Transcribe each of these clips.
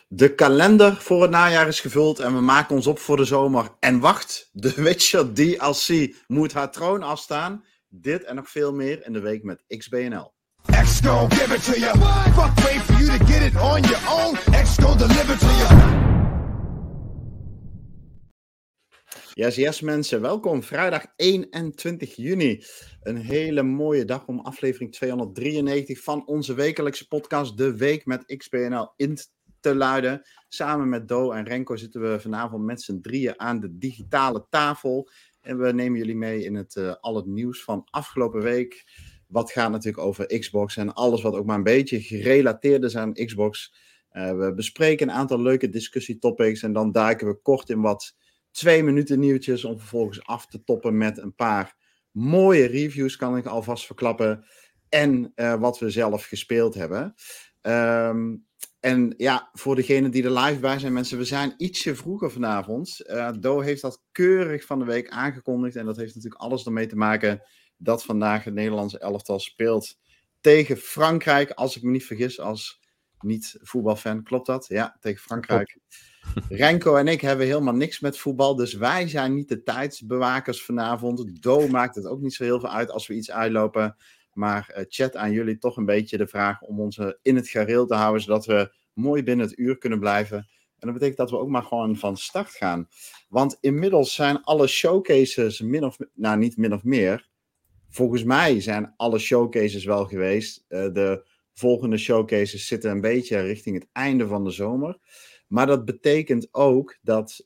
De kalender voor het najaar is gevuld en we maken ons op voor de zomer. En wacht, The Witcher DLC moet haar troon afstaan. Dit en nog veel meer in de week met XBNL. X gon' give it to you. Fuck wait for you to get it on your own. X gon' deliver to you. Yes mensen, welkom. Vrijdag 21 juni. Een hele mooie dag om aflevering 293 van onze wekelijkse podcast De Week met XBNL in te luiden. Samen met Do en Renko zitten we vanavond met z'n drieën aan de digitale tafel. En we nemen jullie mee in al het nieuws van afgelopen week. Wat gaat natuurlijk over Xbox en alles wat ook maar een beetje gerelateerd is aan Xbox. We bespreken een aantal leuke discussietopics en dan duiken we kort in wat 2 minuten nieuwtjes om vervolgens af te toppen met een paar mooie reviews, kan ik alvast verklappen. En wat we zelf gespeeld hebben. En ja, voor degenen die er live bij zijn, mensen, we zijn ietsje vroeger vanavond. Do heeft dat keurig van de week aangekondigd. En dat heeft natuurlijk alles ermee te maken dat vandaag het Nederlandse elftal speelt tegen Frankrijk. Als ik me niet vergis, als niet-voetbalfan. Klopt dat? Ja, tegen Frankrijk. Renko en ik hebben helemaal niks met voetbal, dus wij zijn niet de tijdsbewakers vanavond. Do maakt het ook niet zo heel veel uit als we iets uitlopen. Maar chat aan jullie toch een beetje de vraag om ons in het gareel te houden, zodat we mooi binnen het uur kunnen blijven. En dat betekent dat we ook maar gewoon van start gaan. Want inmiddels zijn alle showcases niet min of meer. Volgens mij zijn alle showcases wel geweest. De volgende showcases zitten een beetje richting het einde van de zomer. Maar dat betekent ook dat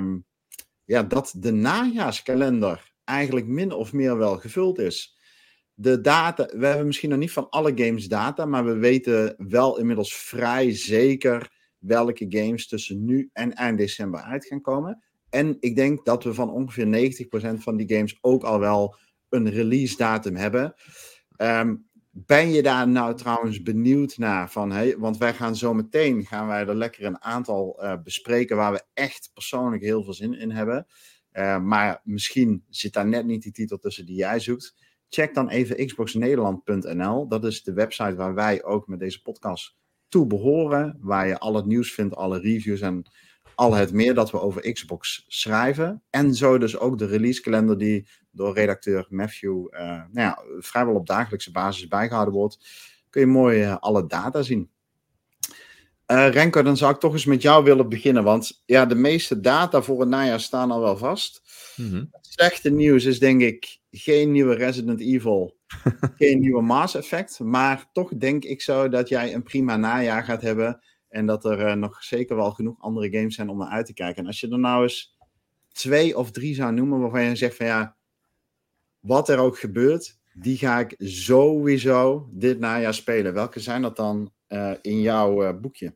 de najaarskalender eigenlijk min of meer wel gevuld is. De data, we hebben misschien nog niet van alle games data, maar we weten wel inmiddels vrij zeker welke games tussen nu en eind december uit gaan komen. En ik denk dat we van ongeveer 90% van die games ook al wel een release datum hebben. Ben je daar nou trouwens benieuwd naar? Want wij gaan zo meteen er lekker een aantal bespreken waar we echt persoonlijk heel veel zin in hebben. Maar misschien zit daar net niet die titel tussen die jij zoekt. Check dan even xboxnederland.nl. Dat is de website waar wij ook met deze podcast toe behoren. Waar je al het nieuws vindt, alle reviews en al het meer dat we over Xbox schrijven. En zo dus ook de releasekalender die door redacteur Matthew vrijwel op dagelijkse basis bijgehouden wordt. Kun je mooi alle data zien. Renko, dan zou ik toch eens met jou willen beginnen. Want ja, de meeste data voor het najaar staan al wel vast. Mm-hmm. Het slechte nieuws is denk ik geen nieuwe Resident Evil. Geen nieuwe Mass Effect. Maar toch denk ik zo dat jij een prima najaar gaat hebben. En dat er nog zeker wel genoeg andere games zijn om naar uit te kijken. En als je er nou eens 2 of 3 zou noemen waarvan je zegt van ja, wat er ook gebeurt, die ga ik sowieso dit najaar spelen. Welke zijn dat dan in jouw boekje?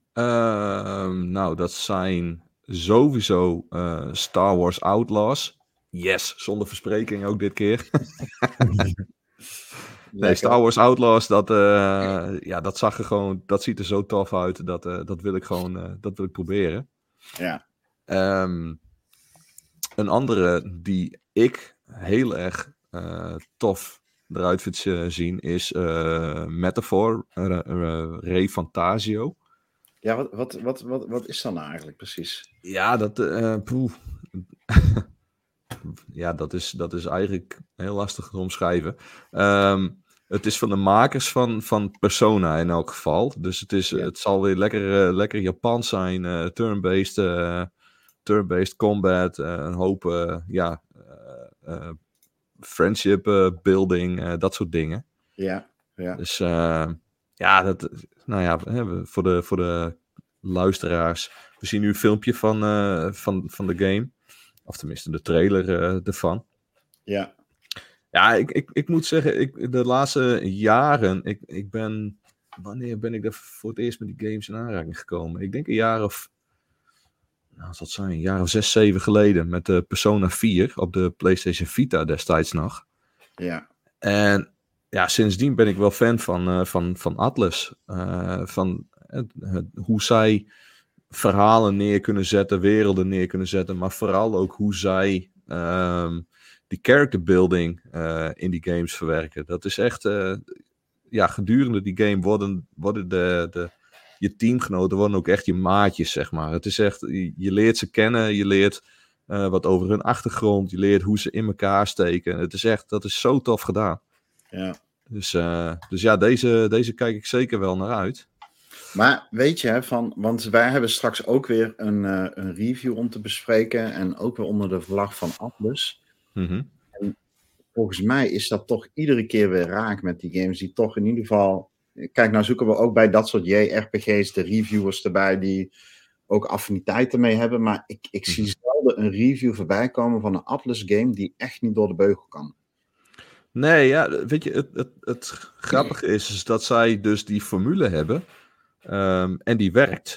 Dat zijn sowieso Star Wars Outlaws. Yes, zonder verspreking ook dit keer. Nee, Star Wars Outlaws, dat zag er gewoon, dat ziet er zo tof uit. Dat wil ik gewoon, dat wil ik proberen. Ja. Een andere die ik heel erg tof eruit vind zien is Metaphor, Re Fantasio. Ja, wat is dat nou eigenlijk precies? Ja, dat is eigenlijk heel lastig te omschrijven. Het is van de makers van Persona in elk geval. Dus het zal weer lekker Japans zijn. Turn-based combat. Een hoop friendship building. Dat soort dingen. Ja. Dus voor de luisteraars. We zien nu een filmpje van de game. Of tenminste de trailer ervan. Ja. Ja, ik moet zeggen, de laatste jaren, wanneer ben ik er voor het eerst met die games in aanraking gekomen? Ik denk een jaar of 6, 7 geleden met de Persona 4 op de PlayStation Vita destijds nog. Ja. En ja, sindsdien ben ik wel fan van Atlus. Van hoe zij verhalen neer kunnen zetten, werelden neer kunnen zetten, maar vooral ook hoe zij die character building in die games verwerken. Dat is echt, gedurende die game worden je teamgenoten worden ook echt je maatjes, zeg maar. Het is echt, je leert ze kennen, je leert wat over hun achtergrond, je leert hoe ze in elkaar steken. Het is echt, dat is zo tof gedaan. Ja. Dus ja, deze kijk ik zeker wel naar uit. Maar weet je, want wij hebben straks ook weer een review om te bespreken. En ook weer onder de vlag van Atlus. Mm-hmm. En volgens mij is dat toch iedere keer weer raak met die games. Die toch in ieder geval... Kijk, nou zoeken we ook bij dat soort JRPG's de reviewers erbij die ook affiniteiten mee hebben. Maar ik zie zelden een review voorbij komen van een Atlus game die echt niet door de beugel kan. Nee, ja, weet je, het grappige is dat zij dus die formule hebben. En die werkt.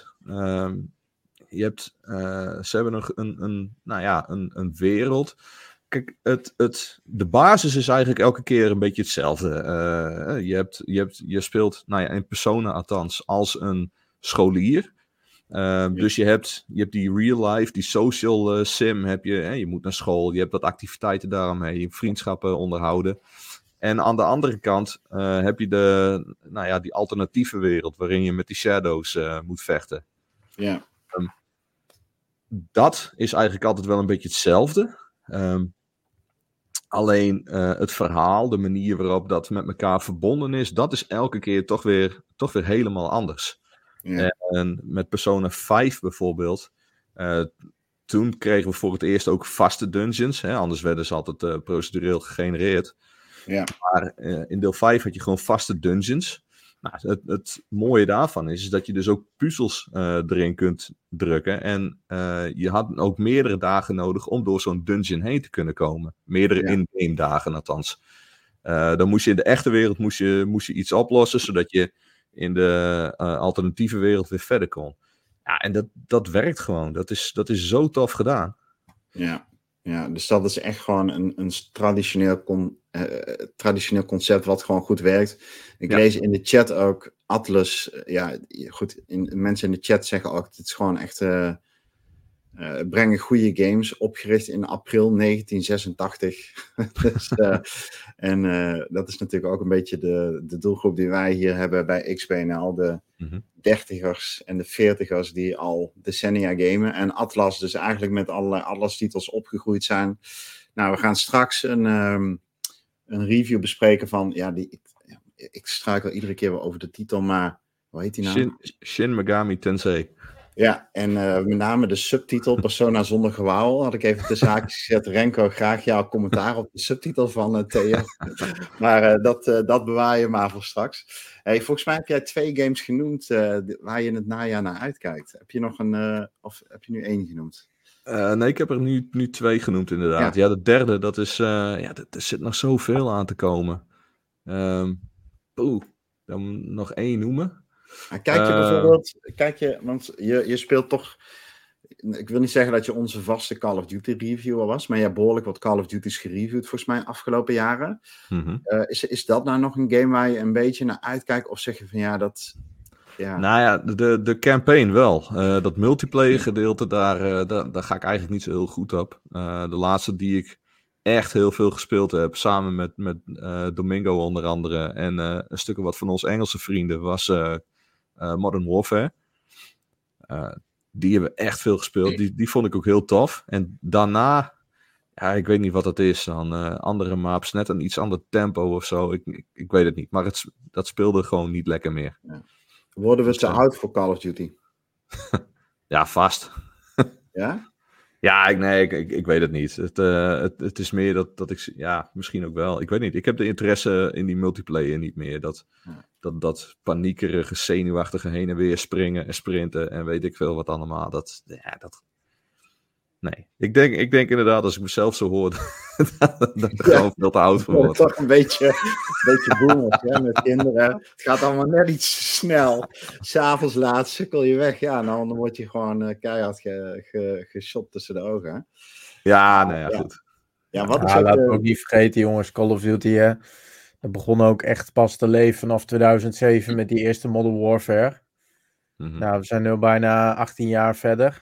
Ze hebben een wereld. Kijk, de basis is eigenlijk elke keer een beetje hetzelfde. Je speelt, in Persona althans, als een scholier. Dus je hebt die real life, die social sim heb je. Je moet naar school, je hebt wat activiteiten daaromheen, je vriendschappen onderhouden. En aan de andere kant heb je die alternatieve wereld waarin je met die shadows moet vechten. Ja. Dat is eigenlijk altijd wel een beetje hetzelfde. Alleen het verhaal, de manier waarop dat met elkaar verbonden is, dat is elke keer toch weer helemaal anders. Ja. En met Persona 5 bijvoorbeeld, toen kregen we voor het eerst ook vaste dungeons. Anders werden ze altijd procedureel gegenereerd. Ja. Maar in deel 5 had je gewoon vaste dungeons. Nou, het mooie daarvan is dat je dus ook puzzels erin kunt drukken. En je had ook meerdere dagen nodig om door zo'n dungeon heen te kunnen komen. Meerdere in-game dagen althans. Dan moest je in de echte wereld moest je iets oplossen, zodat je in de alternatieve wereld weer verder kon. Ja, en dat werkt gewoon. Dat is zo tof gedaan. Ja, dus dat is echt gewoon een traditioneel concept wat gewoon goed werkt. Ik lees in de chat ook Atlus. Goed, mensen in de chat zeggen ook, het is gewoon echt brengen goede games, opgericht in april 1986. Dus, dat is natuurlijk ook een beetje de doelgroep die wij hier hebben bij XBNL. De 30ers en de 40ers die al decennia gamen. En Atlas dus eigenlijk met allerlei Atlas-titels opgegroeid zijn. Nou, we gaan straks een review bespreken van... Ik struikel iedere keer wel over de titel, maar hoe heet die nou? Shin Megami Tensei. Ja, en met name de subtitel Persona zonder gewauwel had ik even de zaakjes gezet. Renko, graag jouw commentaar op de subtitel van Theo. Maar dat bewaar je maar voor straks. Hey, volgens mij heb jij 2 games genoemd waar je in het najaar naar uitkijkt. Heb je nog of heb je nu 1 genoemd? Nee, ik heb er nu 2 genoemd inderdaad. Ja, de derde, dat is... er zit nog zoveel aan te komen. Dan nog 1 noemen. Kijk je bijvoorbeeld, want je speelt toch, ik wil niet zeggen dat je onze vaste Call of Duty reviewer was, maar je hebt behoorlijk wat Call of Duty's gereviewd volgens mij afgelopen jaren. Mm-hmm. Is dat nou nog een game waar je een beetje naar uitkijkt of zeg je van ja, dat... Ja. Nou ja, de campaign wel. Dat multiplayer gedeelte, daar ga ik eigenlijk niet zo heel goed op. De laatste die ik echt heel veel gespeeld heb, samen met Domingo onder andere en een stuk wat van onze Engelse vrienden, was Modern Warfare. Die hebben echt veel gespeeld. Die vond ik ook heel tof. En daarna, ik weet niet wat dat is. Dan andere maps, net een iets ander tempo of zo. Ik weet het niet. Maar dat speelde gewoon niet lekker meer. Ja. Worden we te oud voor Call of Duty? Ja, vast. Ja? Ja, ik weet het niet. Het is meer dat ik... Ja, misschien ook wel. Ik weet niet. Ik heb de interesse in die multiplayer niet meer. Dat paniekerige, zenuwachtige heen en weer springen en sprinten en weet ik veel wat allemaal. Nee. Ik denk inderdaad, als ik mezelf zo hoor, dat ik er gewoon veel te oud voor word. Toch een beetje boomers, hè, met kinderen. Het gaat allemaal net iets snel. 'S Avonds laat sukkel je weg. Ja, dan word je gewoon keihard geshopt tussen de ogen. Hè? Ja, goed. Ja, wat is laten we ook niet vergeten, jongens. Call of Duty, hè. Dat begon ook echt pas te leven vanaf 2007 met die eerste Modern Warfare. Mm-hmm. Nou, we zijn nu bijna 18 jaar verder.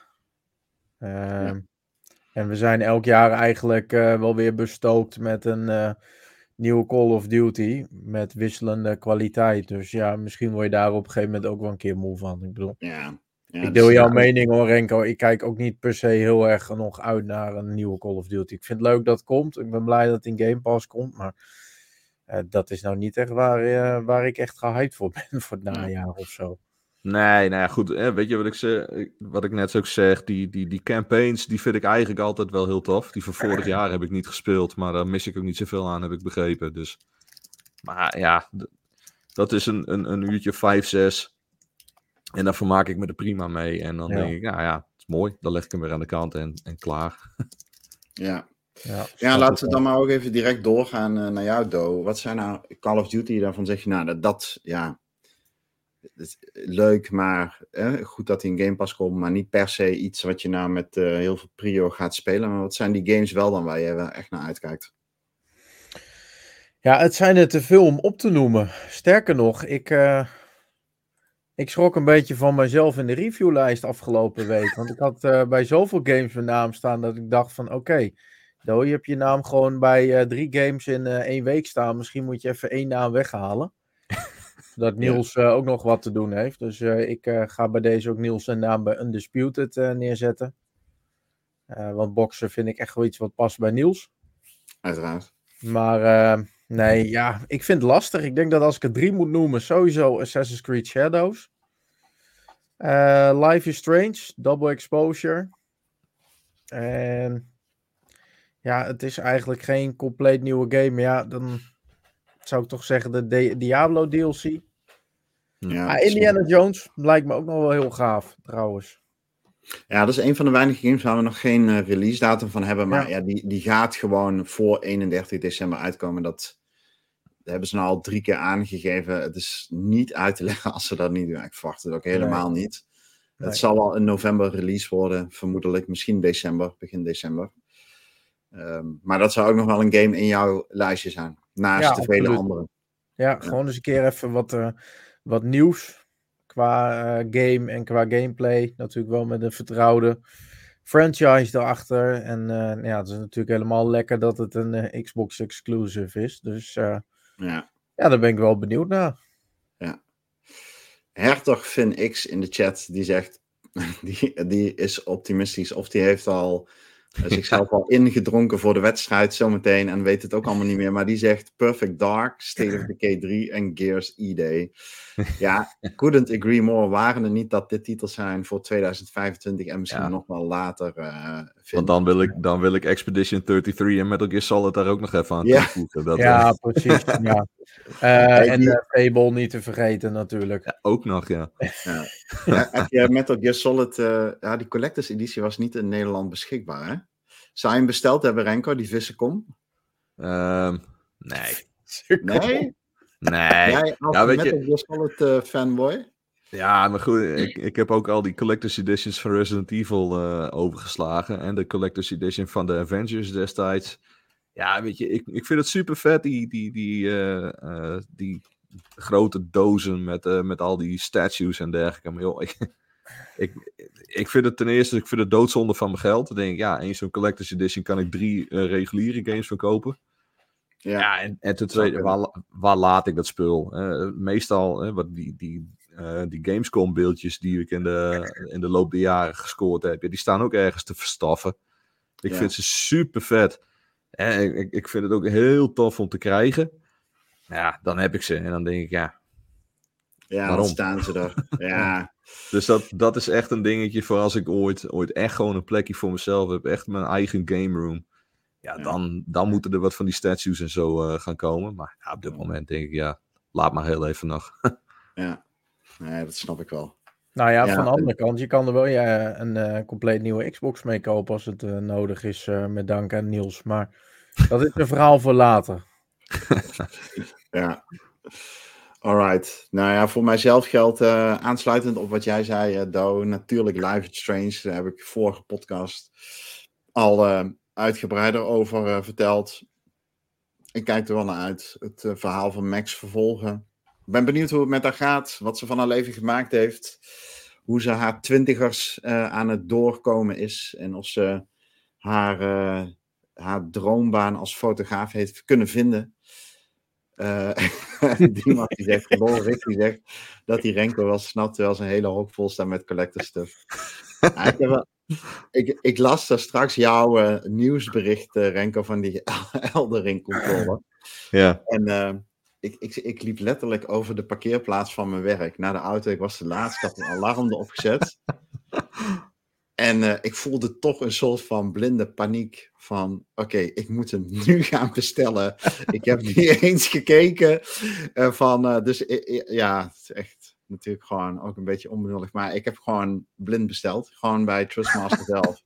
En we zijn elk jaar eigenlijk wel weer bestookt met een nieuwe Call of Duty met wisselende kwaliteit. Dus ja, misschien word je daar op een gegeven moment ook wel een keer moe van. Ik bedoel, Ja. ik deel jouw mening hoor, Renko. Ik kijk ook niet per se heel erg nog uit naar een nieuwe Call of Duty. Ik vind het leuk dat het komt. Ik ben blij dat het in Game Pass komt. Maar dat is nou niet echt waar ik echt gehyped voor ben voor het najaar of zo. Nee, nou ja, goed. Weet je wat ik net ook zeg? Die campaigns, die vind ik eigenlijk altijd wel heel tof. Die van vorig jaar heb ik niet gespeeld, maar daar mis ik ook niet zoveel aan, heb ik begrepen. Dus, maar ja, dat is een uurtje 5, 6. En daar vermaak ik me er prima mee. En dan denk ik, nou ja, het is mooi. Dan leg ik hem weer aan de kant en klaar. Ja, laten we dan maar ook even direct doorgaan naar jou, Do. Wat zijn nou Call of Duty? Daarvan zeg je, nou, dat is leuk, maar goed dat hij in Game Pass komt, maar niet per se iets wat je nou met heel veel prio gaat spelen. Maar wat zijn die games wel dan waar je wel echt naar uitkijkt? Ja, het zijn er te veel om op te noemen. Sterker nog, ik schrok een beetje van mezelf in de reviewlijst afgelopen week. Want ik had bij zoveel games mijn naam staan dat ik dacht van oké, je hebt je naam gewoon bij 3 games in 1 week staan. Misschien moet je even 1 naam weghalen. Zodat Niels ook nog wat te doen heeft. Dus ik ga bij deze ook Niels zijn naam bij Undisputed neerzetten. Want boksen vind ik echt wel iets wat past bij Niels. Uiteraard. Maar nee, ja, ik vind het lastig. Ik denk dat als ik er 3 moet noemen, sowieso Assassin's Creed Shadows. Life is Strange, Double Exposure. En ja, het is eigenlijk geen compleet nieuwe game. Maar ja, dan zou ik toch zeggen de Diablo DLC. Ja, Indiana Jones lijkt me ook nog wel heel gaaf, trouwens. Ja, dat is een van de weinige games waar we nog geen release datum van hebben. Maar ja, die gaat gewoon voor 31 december uitkomen. Dat hebben ze nou al 3 keer aangegeven. Het is niet uit te leggen als ze dat niet doen. Ik verwacht het ook helemaal niet. Nee. Het zal wel in november release worden. Vermoedelijk misschien december, begin december. Maar dat zou ook nog wel een game in jouw lijstje zijn. Naast de vele andere. Ja, gewoon eens een keer even wat nieuws. Qua game en qua gameplay. Natuurlijk wel met een vertrouwde franchise erachter. En het is natuurlijk helemaal lekker dat het een Xbox exclusive is. Dus ja, daar ben ik wel benieuwd naar. Ja. Hertog Finn X in de chat, die zegt, die is optimistisch. Of die heeft al zichzelf al ingedronken voor de wedstrijd zometeen en weet het ook allemaal niet meer. Maar die zegt Perfect Dark, State of Decay 3 en Gears E-Day. Ja, couldn't agree more. Waren er niet dat dit titels zijn voor 2025 en misschien nog wel later. Want dan wil ik Expedition 33 en Metal Gear Solid daar ook nog even aan toevoegen. Dat, precies. Ja. En Fable niet te vergeten natuurlijk. Ja, ook nog, ja. Heb je Metal Gear Solid, die Collectors Editie was niet in Nederland beschikbaar, hè? Zou je hem besteld hebben, Renko, die Vissenkom? Nee. Nee? Nee. Jij als Metal Gear Solid fanboy? Ja, maar goed, ik heb ook al die Collector's Editions van Resident Evil overgeslagen. En de Collector's Edition van de Avengers destijds. Ja, weet je, ik vind het super vet, die grote dozen met al die statues en dergelijke. Maar joh, ik vind het ten eerste, ik vind het doodzonde van mijn geld. Dan denk ik, ja, in zo'n Collector's Edition kan ik 3 reguliere games van kopen. Ja, en ten tweede, waar laat ik dat spul? Meestal, wat die Gamescom beeldjes die ik in de loop der jaren gescoord heb, die staan ook ergens te verstaffen. Ik vind ze super vet. Ik vind het ook heel tof om te krijgen. Ja, dan heb ik ze. En dan denk ik, ja, waarom? Dan staan ze er. Ja. Dus dat is echt een dingetje voor als ik ooit echt gewoon een plekje voor mezelf heb. Echt mijn eigen game room. Ja, dan moeten er wat van die statues en zo gaan komen. Maar op dit moment denk ik, laat maar heel even nog. Ja, nee, dat snap ik wel. Nou ja, van de andere kant, je kan er wel een compleet nieuwe Xbox mee kopen als het nodig is, met dank aan Niels. Maar dat is een verhaal voor later. Ja. Alright. Nou ja, voor mijzelf geldt aansluitend op wat jij zei, Do, natuurlijk Life is Strange. Daar heb ik vorige podcast al uitgebreider over verteld. Ik kijk er wel naar uit. Het verhaal van Max vervolgen. Ik ben benieuwd hoe het met haar gaat. Wat ze van haar leven gemaakt heeft. Hoe ze haar 20ers aan het doorkomen is. En of ze haar droombaan als fotograaf heeft kunnen vinden. Dimas die zegt, lol, Rick die zegt dat hij Renko wel snapt, terwijl zijn hele hok vol staat met collector stuff. Ik las daar straks jouw nieuwsbericht, Renko, van die Elden Ring controller. Ja. En ik liep letterlijk over de parkeerplaats van mijn werk naar de auto. Ik was de laatste, ik had een alarm erop gezet. En ik voelde toch een soort van blinde paniek van, oké, ik moet hem nu gaan bestellen. Ik heb niet eens gekeken dus ja, het is echt natuurlijk gewoon ook een beetje onbenullig. Maar ik heb gewoon blind besteld, gewoon bij Trustmaster zelf.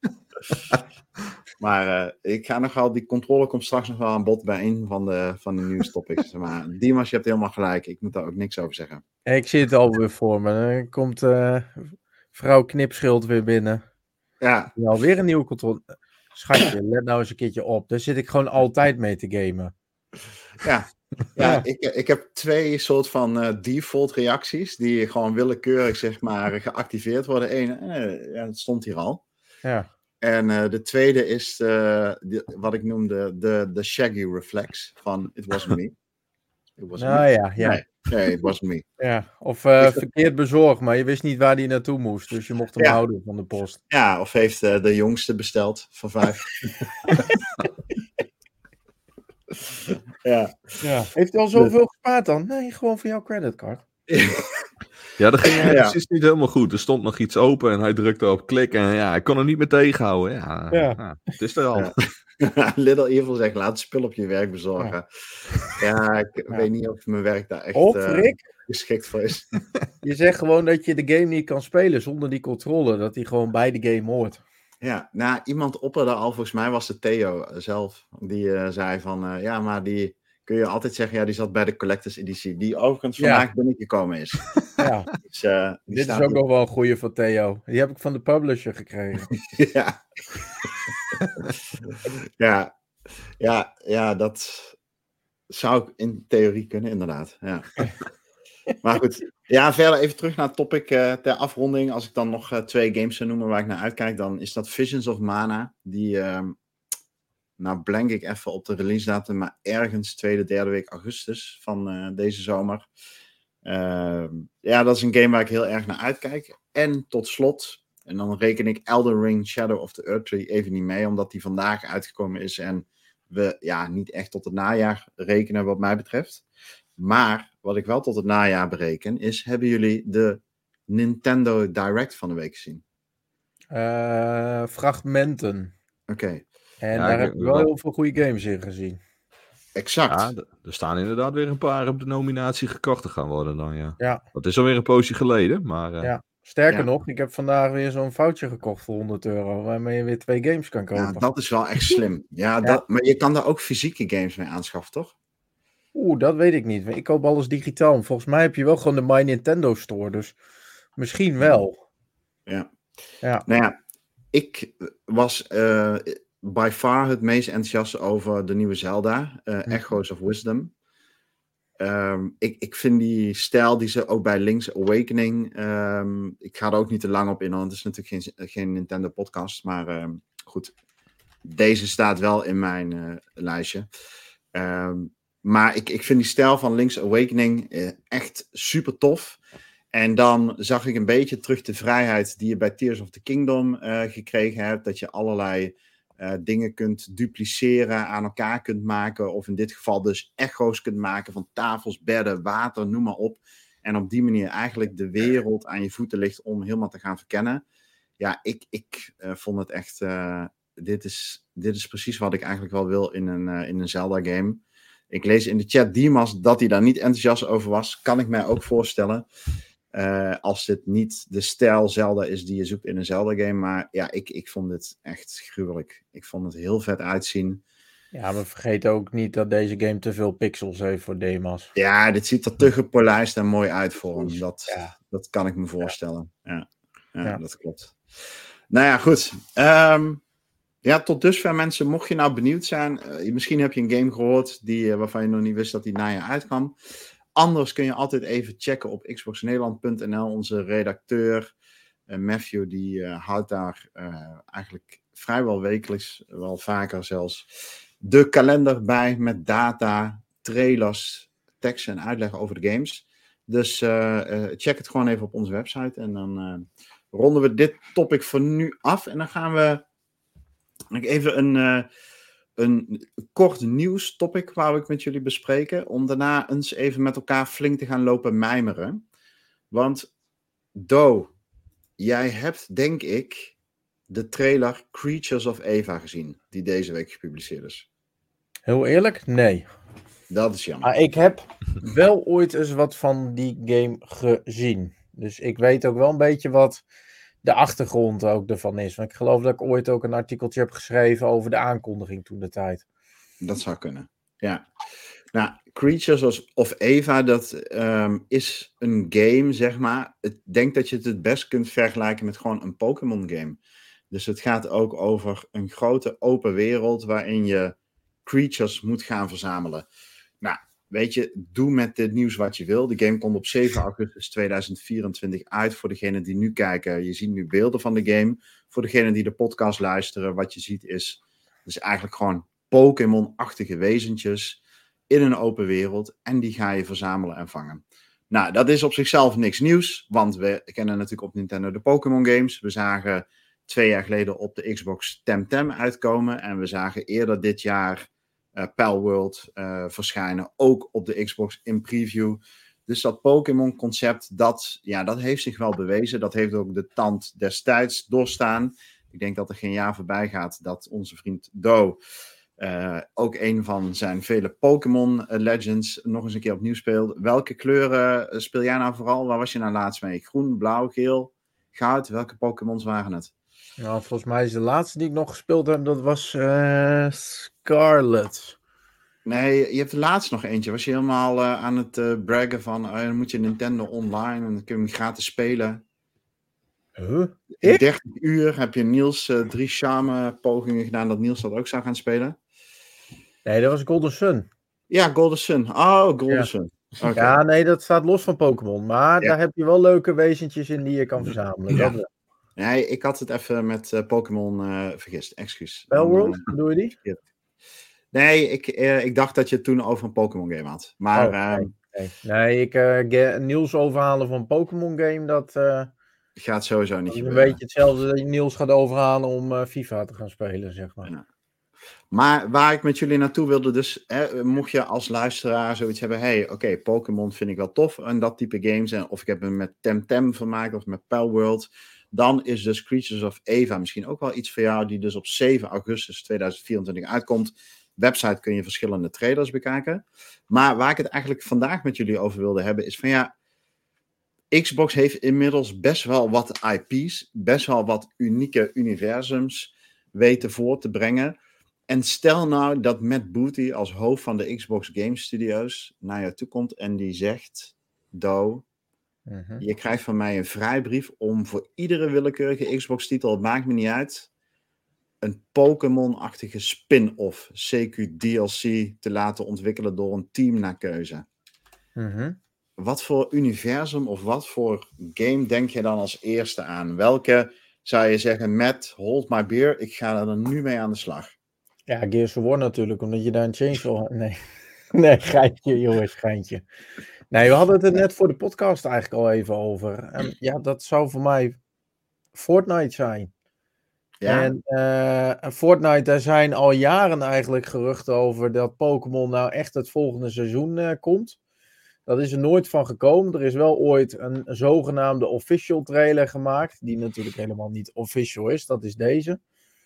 Maar ik ga nogal, die controle komt straks nog wel aan bod bij een van de nieuwstopics. Maar Dimas, je hebt helemaal gelijk, ik moet daar ook niks over zeggen. Ik zie het alweer voor me. Dan komt vrouw Knipschild weer binnen. Ja. Alweer een nieuwe controle. Schatje, let nou eens een keertje op. Daar zit ik gewoon altijd mee te gamen. Ja. Ik heb 2 soort van default reacties die gewoon willekeurig zeg maar geactiveerd worden. Eén, dat stond hier al. Ja. En de tweede is wat ik noemde de Shaggy reflex van It Wasn't Me. It wasn't me. Ja. Nee, It Wasn't Me. Ja, of verkeerd bezorgd, maar je wist niet waar die naartoe moest. Dus je mocht hem houden van de post. Ja, of heeft de jongste besteld van 5. Ja. Heeft hij al zoveel gespaard dan? Nee, gewoon voor jouw creditcard. Ja, dat ging precies niet helemaal goed. Er stond nog iets open en hij drukte op klik en ja, ik kon hem niet meer tegenhouden. Ja. Het is er al. Ja. Little Evil zegt, laat het spul op je werk bezorgen. Ja, ik weet niet of mijn werk daar echt Rick, geschikt voor is. Je zegt gewoon dat je de game niet kan spelen zonder die controle. Dat die gewoon bij de game hoort. Ja, nou, iemand opperde al, volgens mij was het Theo zelf. Die zei van, ja, maar die kun je altijd zeggen, ja, die zat bij de Collectors Editie. Die overigens vandaag binnengekomen is. Ja, dus, dit is ook nog wel een goeie van Theo. Die heb ik van de publisher gekregen. Ja, dat zou ik in theorie kunnen, inderdaad. Ja. Maar goed, ja, verder even terug naar het topic ter afronding. Als ik dan nog 2 games zou noemen waar ik naar uitkijk, dan is dat Visions of Mana. Die, nou blank ik even op de release datum, maar ergens 2e, 3e week augustus van deze zomer. Ja, dat is een game waar ik heel erg naar uitkijk. En tot slot, en dan reken ik Elden Ring Shadow of the Earth Tree even niet mee, omdat die vandaag uitgekomen is en we niet echt tot het najaar rekenen wat mij betreft. Maar wat ik wel tot het najaar bereken is, hebben jullie de Nintendo Direct van de week gezien? Fragmenten. Oké. En daar heb ik wel heel veel goede games in gezien. Exact. Ja, er staan inderdaad weer een paar op de nominatie gekocht te gaan worden dan, ja. Dat is alweer een poosje geleden, maar... Ja. Sterker nog, ik heb vandaag weer zo'n foutje gekocht voor €100, waarmee je weer 2 games kan kopen. Ja, dat is wel echt slim. Maar je kan daar ook fysieke games mee aanschaffen, toch? Dat weet ik niet. Ik koop alles digitaal. Volgens mij heb je wel gewoon de My Nintendo Store, dus misschien wel. Ja. Nou ja, ik was by far het meest enthousiast over de nieuwe Zelda, Echoes of Wisdom. Ik vind die stijl die ze ook bij Link's Awakening, ik ga er ook niet te lang op in, want het is natuurlijk geen Nintendo podcast, maar goed, deze staat wel in mijn lijstje. Maar ik vind die stijl van Link's Awakening echt super tof. En dan zag ik een beetje terug de vrijheid die je bij Tears of the Kingdom gekregen hebt, dat je allerlei dingen kunt dupliceren, aan elkaar kunt maken, of in dit geval dus echo's kunt maken van tafels, bedden, water, noem maar op. En op die manier eigenlijk de wereld aan je voeten ligt om helemaal te gaan verkennen. Ja, ik vond het echt, dit is precies wat ik eigenlijk wel wil in een Zelda-game. Ik lees in de chat Dimas dat hij daar niet enthousiast over was. Kan ik mij ook voorstellen. Als dit niet de stijl Zelda is die je zoekt in een Zelda-game. Maar ja, ik vond dit echt gruwelijk. Ik vond het heel vet uitzien. Ja, maar vergeet ook niet dat deze game te veel pixels heeft voor Demas. Ja, dit ziet er te gepolijst en mooi uit voor hem. Dat kan ik me voorstellen. Ja, dat klopt. Nou ja, goed. Ja, tot dusver mensen, mocht je nou benieuwd zijn, misschien heb je een game gehoord waarvan je nog niet wist dat die naar je uitkwam. Anders kun je altijd even checken op xboxnederland.nl. Onze redacteur Matthew, die houdt daar eigenlijk vrijwel wekelijks, wel vaker zelfs, de kalender bij met data, trailers, teksten en uitleg over de games. Dus check het gewoon even op onze website. En dan ronden we dit topic voor nu af. En dan gaan we even een kort nieuwstopic wou ik met jullie bespreken. Om daarna eens even met elkaar flink te gaan lopen mijmeren. Want Do, jij hebt denk ik de trailer Creatures of Eva gezien. Die deze week gepubliceerd is. Heel eerlijk, nee. Dat is jammer. Maar ik heb wel ooit eens wat van die game gezien. Dus ik weet ook wel een beetje wat de achtergrond ook ervan is. Want ik geloof dat ik ooit ook een artikeltje heb geschreven over de aankondiging toen de tijd. Dat zou kunnen, ja. Nou, Creatures of Eva, dat is een game, zeg maar. Ik denk dat je het best kunt vergelijken met gewoon een Pokémon game. Dus het gaat ook over een grote open wereld waarin je creatures moet gaan verzamelen. Nou, weet je, doe met dit nieuws wat je wil. De game komt op 7 augustus 2024 uit voor degenen die nu kijken. Je ziet nu beelden van de game. Voor degenen die de podcast luisteren, wat je ziet is eigenlijk gewoon Pokémon-achtige wezentjes in een open wereld. En die ga je verzamelen en vangen. Nou, dat is op zichzelf niks nieuws, want we kennen natuurlijk op Nintendo de Pokémon games. We zagen 2 jaar geleden op de Xbox Temtem uitkomen. En we zagen eerder dit jaar Palworld verschijnen, ook op de Xbox in preview. Dus dat Pokémon concept, dat heeft zich wel bewezen. Dat heeft ook de tand destijds doorstaan. Ik denk dat er geen jaar voorbij gaat dat onze vriend Do ook een van zijn vele Pokémon Legends nog eens een keer opnieuw speelt. Welke kleuren speel jij nou vooral? Waar was je nou laatst mee? Groen, blauw, geel, goud? Welke Pokémons waren het? Nou, volgens mij is de laatste die ik nog gespeeld heb, dat was Scarlet. Nee, je hebt er laatst nog eentje. Was je helemaal aan het braggen van dan moet je Nintendo online en dan kun je hem gratis spelen. Huh? In 30 uur heb je Niels 3 charme pogingen gedaan dat Niels dat ook zou gaan spelen. Nee, dat was Golden Sun. Ja, Golden Sun. Oh, Golden Sun. Okay. Ja, nee, dat staat los van Pokémon. Maar daar heb je wel leuke wezentjes in die je kan verzamelen. Ja. Dat wel. Nee, ik had het even met Pokémon vergist. Excuus. Palworld, bedoel je die? Nee, ik dacht dat je het toen over een Pokémon game had. Maar nee, Niels overhalen van een Pokémon game, dat gaat sowieso niet is een gebeuren. beetje hetzelfde dat je Niels gaat overhalen om FIFA te gaan spelen, zeg maar. Ja. Maar waar ik met jullie naartoe wilde, dus mocht je als luisteraar zoiets hebben, oké, Pokémon vind ik wel tof en dat type games, of ik heb hem met Temtem vermaakt of met Palworld, dan is dus Creatures of Eva misschien ook wel iets voor jou, die dus op 7 augustus 2024 uitkomt. Website kun je verschillende trailers bekijken. Maar waar ik het eigenlijk vandaag met jullie over wilde hebben, is van Xbox heeft inmiddels best wel wat IP's, best wel wat unieke universums weten voor te brengen. En stel nou dat Matt Booty als hoofd van de Xbox Game Studios naar jou toe komt en die zegt, Do, je krijgt van mij een vrijbrief om voor iedere willekeurige Xbox-titel, het maakt me niet uit, een Pokémon-achtige spin-off, CQ DLC, te laten ontwikkelen door een team naar keuze. Wat voor universum of wat voor game denk je dan als eerste aan? Welke zou je zeggen, Matt, hold my beer, ik ga er nu mee aan de slag? Ja, Gears of War natuurlijk, omdat je daar een chainsaw... Nee, geintje, jongens, geintje. Nee, we hadden het er net voor de podcast eigenlijk al even over. En ja, dat zou voor mij Fortnite zijn. Ja? En Fortnite, daar zijn al jaren eigenlijk geruchten over dat Pokémon nou echt het volgende seizoen komt. Dat is er nooit van gekomen. Er is wel ooit een zogenaamde official trailer gemaakt, die natuurlijk helemaal niet official is. Dat is deze.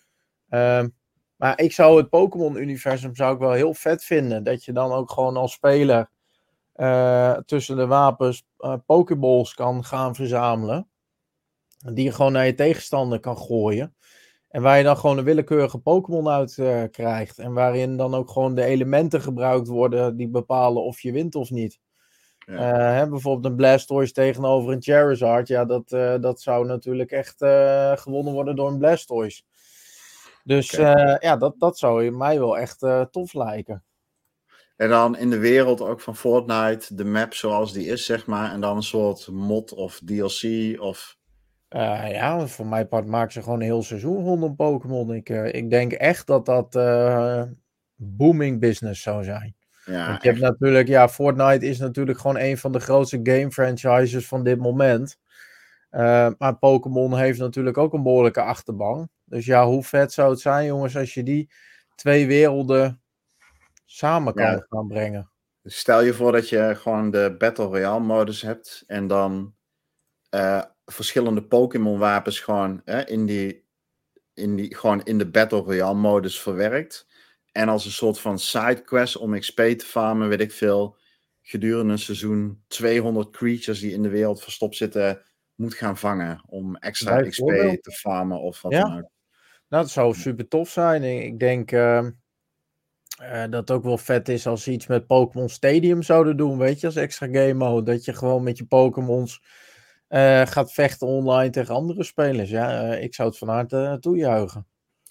Maar ik zou het Pokémon-universum zou ik wel heel vet vinden. Dat je dan ook gewoon als speler tussen de wapens Pokéballs kan gaan verzamelen. Die je gewoon naar je tegenstander kan gooien. En waar je dan gewoon een willekeurige Pokémon uit krijgt. En waarin dan ook gewoon de elementen gebruikt worden die bepalen of je wint of niet. Ja. Bijvoorbeeld een Blastoise tegenover een Charizard. Ja, dat zou natuurlijk echt gewonnen worden door een Blastoise. Dus dat zou mij wel echt tof lijken. En dan in de wereld ook van Fortnite, de map zoals die is, zeg maar. En dan een soort mod of DLC of... voor mijn part maken ze gewoon een heel seizoen rondom Pokémon. Ik denk echt dat booming business zou zijn. Ja, Want je hebt natuurlijk, Fortnite is natuurlijk gewoon een van de grootste game franchises van dit moment. Maar Pokémon heeft natuurlijk ook een behoorlijke achterban. Dus ja, hoe vet zou het zijn, jongens, als je die 2 werelden samen kan gaan brengen. Stel je voor dat je gewoon de Battle Royale modus hebt en dan verschillende Pokémon wapens gewoon gewoon in de Battle Royale modus verwerkt. En als een soort van sidequest om XP te farmen, weet ik veel, gedurende een seizoen 200 creatures die in de wereld verstopt zitten, moet gaan vangen om extra XP te farmen of wat dan ook. Nou, dat zou super tof zijn. Ik denk dat het ook wel vet is als ze iets met Pokémon Stadium zouden doen, weet je, als extra game mode. Dat je gewoon met je Pokémons gaat vechten online tegen andere spelers. Ja, ik zou het van harte toejuichen.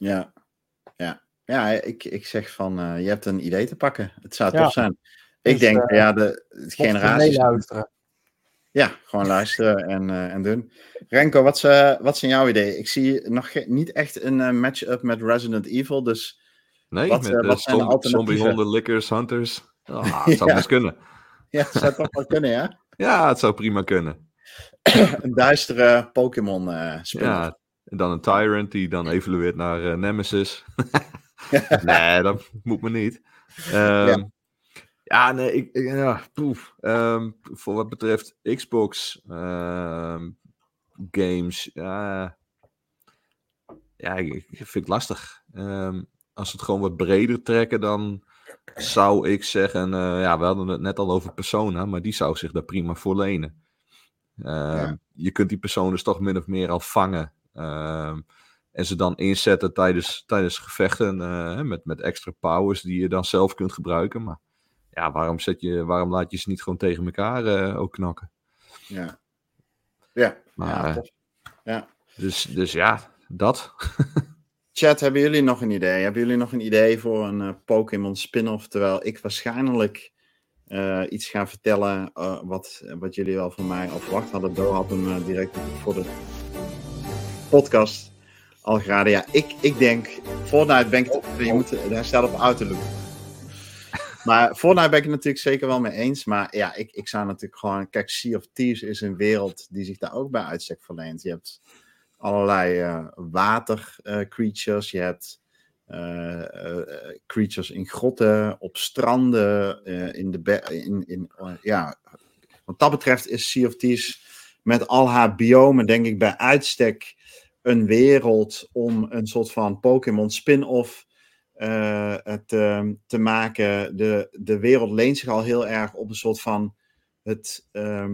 Ja, ik zeg van, je hebt een idee te pakken. Het zou tof zijn. Ik denk, de generaties... luisteren. Ja, gewoon luisteren en doen. Renko, wat zijn jouw ideeën? Ik zie nog niet echt een match-up met Resident Evil, dus... Nee, wat met zijn de alternatieven? zombiehonden, lickers, hunters. Het zou best kunnen. Ja, het zou toch wel kunnen, ja? Ja, het zou prima kunnen. Een duistere Pokémon spin-off. Ja, en dan een Tyrant die dan evolueert naar Nemesis. Nee, dat moet me niet. Voor wat betreft Xbox games, ik vind het lastig. Als we het gewoon wat breder trekken, dan zou ik zeggen, we hadden het net al over Persona, maar die zou zich daar prima voor lenen. Je kunt die personen dus toch min of meer al vangen. En ze dan inzetten tijdens gevechten met extra powers die je dan zelf kunt gebruiken. Maar ja, waarom laat je ze niet gewoon tegen elkaar ook knakken? Dus ja, dat. Chat, hebben jullie nog een idee? Hebben jullie nog een idee voor een Pokémon spin-off? Terwijl ik waarschijnlijk iets ga vertellen wat jullie wel van mij al verwacht hadden. Do had hem direct voor de podcast al geraden. Ja, ik denk, Fortnite ben ik je moet herstellen op Outlook. Maar Fortnite ben ik het natuurlijk zeker wel mee eens. Maar ja, ik zou natuurlijk gewoon... Kijk, Sea of Thieves is een wereld die zich daar ook bij uitstek verleent. Je hebt allerlei watercreatures. Je hebt creatures in grotten, op stranden. Wat dat betreft is Sea of Thieves met al haar biomen, denk ik, bij uitstek een wereld om een soort van Pokémon spin-off te maken. De wereld leent zich al heel erg op een soort van het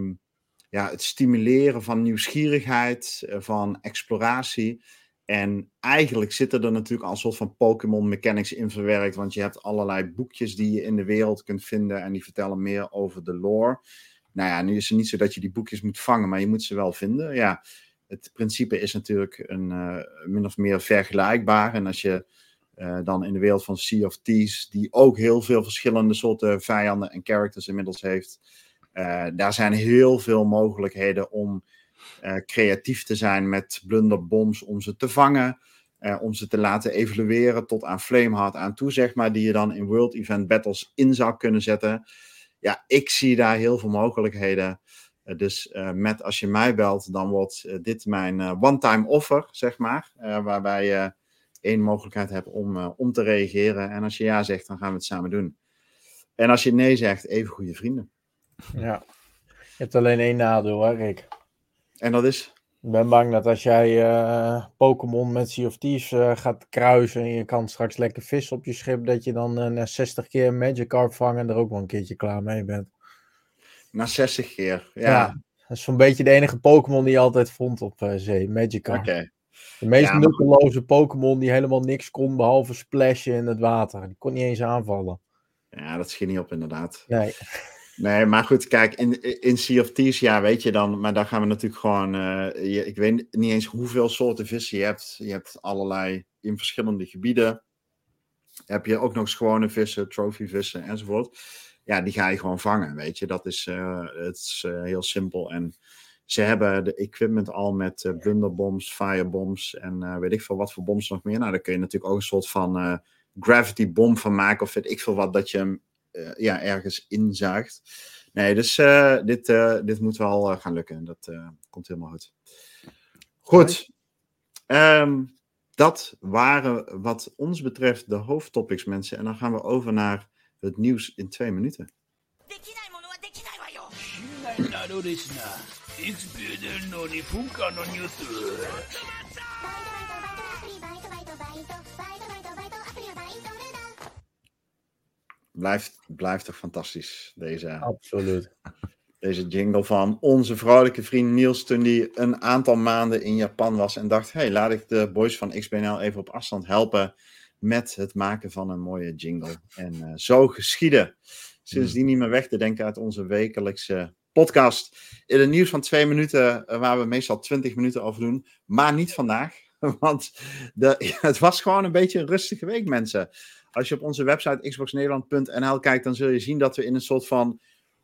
stimuleren van nieuwsgierigheid, van exploratie. En eigenlijk zitten er natuurlijk al een soort van Pokémon mechanics in verwerkt, want je hebt allerlei boekjes die je in de wereld kunt vinden en die vertellen meer over de lore. Nou ja, nu is het niet zo dat je die boekjes moet vangen, maar je moet ze wel vinden. Ja, het principe is natuurlijk min of meer vergelijkbaar. En als je dan in de wereld van Sea of Thieves, die ook heel veel verschillende soorten vijanden en characters inmiddels heeft, daar zijn heel veel mogelijkheden om creatief te zijn met blunderbombs om ze te vangen, om ze te laten evolueren tot aan Flameheart aan toe, zeg maar, die je dan in World Event Battles in zou kunnen zetten. Ja, ik zie daar heel veel mogelijkheden. Dus als je mij belt, dan wordt dit mijn one-time offer, zeg maar. Waarbij je 1 mogelijkheid hebt om te reageren. En als je ja zegt, dan gaan we het samen doen. En als je nee zegt, even goede vrienden. Ja, je hebt alleen 1 nadeel, hè, Rick? En dat is? Ik ben bang dat als jij Pokémon met Sea of Thieves gaat kruisen en je kan straks lekker vissen op je schip, dat je dan na 60 keer een Magikarp vangen en er ook wel een keertje klaar mee bent. Na 60 keer, ja. Dat is zo'n beetje de enige Pokémon die je altijd vond op zee, Magikarp. Okay. De meest nutteloze Pokémon die helemaal niks kon behalve splashen in het water. Die kon niet eens aanvallen. Ja, dat schiet niet op inderdaad. Nee, maar goed, kijk, in Sea of Thieves, ja, weet je dan, maar daar gaan we natuurlijk gewoon, ik weet niet eens hoeveel soorten vissen je hebt. Je hebt allerlei in verschillende gebieden. Heb je ook nog eens gewone vissen, trophyvissen enzovoort. Ja, die ga je gewoon vangen, weet je. Dat is, het is heel simpel. En ze hebben de equipment al met blunderbombs, firebombs en weet ik veel wat voor bombs nog meer. Nou, daar kun je natuurlijk ook een soort van gravity bomb van maken of weet ik veel wat, dat je hem ergens inzuigt. Nee, dus dit moet wel gaan lukken. Dat komt helemaal goed. Goed. Dat waren wat ons betreft de hoofdtopics, mensen. En dan gaan we over naar het nieuws in 2 minuten. なのですな。XPNL の2分間のニュース。 Blijft toch fantastisch, Absoluut. deze jingle van onze vrolijke vriend Niels, toen hij een aantal maanden in Japan was en dacht, hey, laat ik de boys van XBNL even op afstand helpen met het maken van een mooie jingle. En zo geschiedde. Sindsdien niet meer weg te denken uit onze wekelijkse podcast. In het nieuws van 2 minuten, waar we meestal 20 minuten over doen, maar niet vandaag. Want het was gewoon een beetje een rustige week, mensen. Als je op onze website xboxnederland.nl kijkt, dan zul je zien dat we in een soort van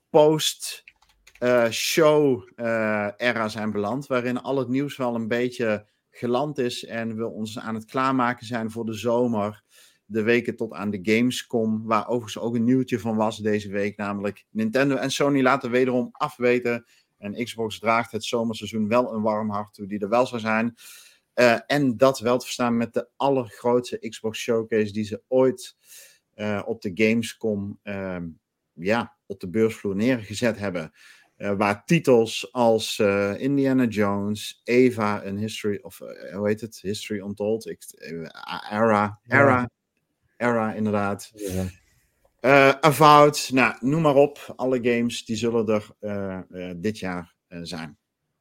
post-show-era zijn beland, waarin al het nieuws wel een beetje geland is en we ons aan het klaarmaken zijn voor de zomer. De weken tot aan de Gamescom, waar overigens ook een nieuwtje van was deze week, namelijk Nintendo en Sony laten wederom afweten. En Xbox draagt het zomerseizoen wel een warm hart toe, die er wel zou zijn. En dat wel te verstaan met de allergrootste Xbox Showcase die ze ooit op de Gamescom op de beursvloer neergezet hebben. Waar titels als Indiana Jones, Eva, een History of hoe heet het? History Untold, Era inderdaad. Ja. Avowed, nou, noem maar op. Alle games die zullen er dit jaar zijn.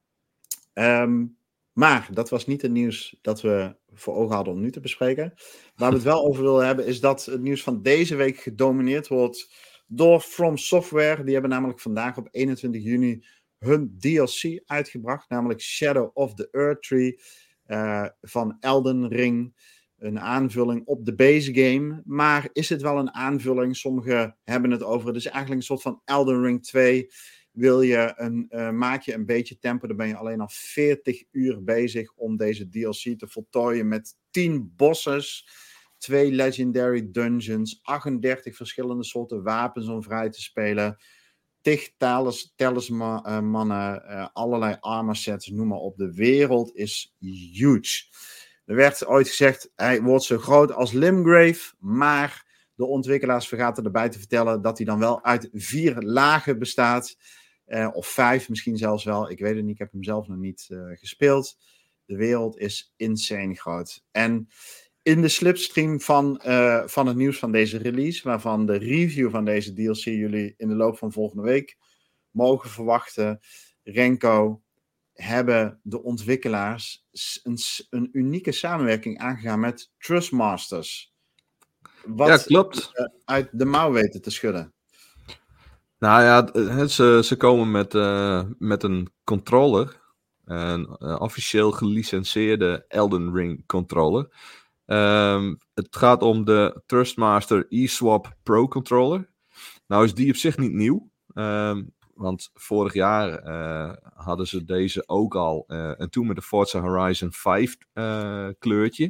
Maar dat was niet het nieuws dat we voor ogen hadden om nu te bespreken. Waar we het wel over willen hebben is dat het nieuws van deze week gedomineerd wordt door From Software. Die hebben namelijk vandaag op 21 juni hun DLC uitgebracht. Namelijk Shadow of the Earth Tree van Elden Ring. Een aanvulling op de base game. Maar is het wel een aanvulling? Sommigen hebben het over. Het is eigenlijk een soort van Elden Ring 2. Maak je een beetje tempo, dan ben je alleen al 40 uur bezig om deze DLC te voltooien met 10 bosses, 2 legendary dungeons, 38 verschillende soorten wapens om vrij te spelen, 10 talismannen, allerlei armor sets, noem maar op. De wereld is huge. Er werd ooit gezegd, hij wordt zo groot als Limgrave, maar de ontwikkelaars vergaten erbij te vertellen dat hij dan wel uit 4 lagen bestaat. Of 5 misschien zelfs wel. Ik weet het niet, ik heb hem zelf nog niet gespeeld. De wereld is insane groot. En in de slipstream van het nieuws van deze release, waarvan de review van deze DLC jullie in de loop van volgende week mogen verwachten, Renko, hebben de ontwikkelaars een unieke samenwerking aangegaan met Trustmasters. Wat klopt. Uit de mouw weten te schudden. Nou ja, ze komen met een controller. Een officieel gelicenseerde Elden Ring controller. Het gaat om de Trustmaster eSwap Pro controller. Nou is die op zich niet nieuw. Want vorig jaar hadden ze deze ook al. En toen met de Forza Horizon 5 kleurtje.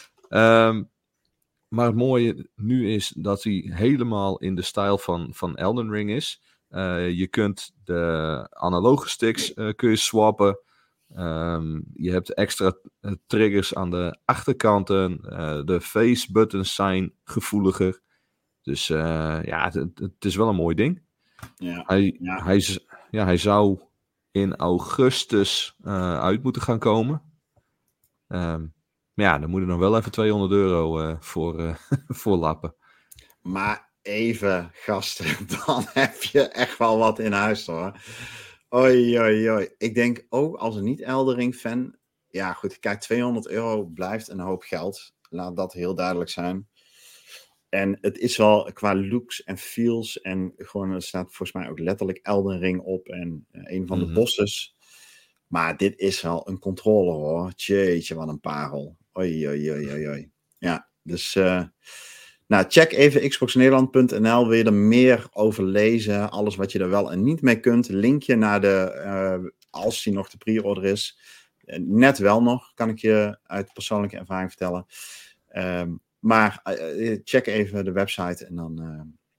Maar het mooie nu is dat hij helemaal in de stijl van Elden Ring is. Je kunt de analoge sticks kun je swappen. Je hebt extra triggers aan de achterkanten. De face buttons zijn gevoeliger. Dus het is wel een mooi ding. Ja. Hij zou in augustus uit moeten gaan komen. Maar ja, dan moet er nog wel even €200 voor lappen. Maar even, gasten, dan heb je echt wel wat in huis, hoor. Oei, oei, oei. Ik denk ook als een niet-Elden Ring fan... Ja, goed, kijk, €200 blijft een hoop geld. Laat dat heel duidelijk zijn. En het is wel qua looks en feels... En gewoon, er staat volgens mij ook letterlijk Elden Ring op... En een van de bosses... Maar dit is wel een controller, hoor. Jeetje, wat een parel. Oei, oei, oei, oei, oei. Ja, dus... check even xboxnederland.nl. Wil je er meer over lezen? Alles wat je er wel en niet mee kunt. Linkje naar als die nog de pre-order is. Net wel nog, kan ik je uit persoonlijke ervaring vertellen. Maar check even de website en dan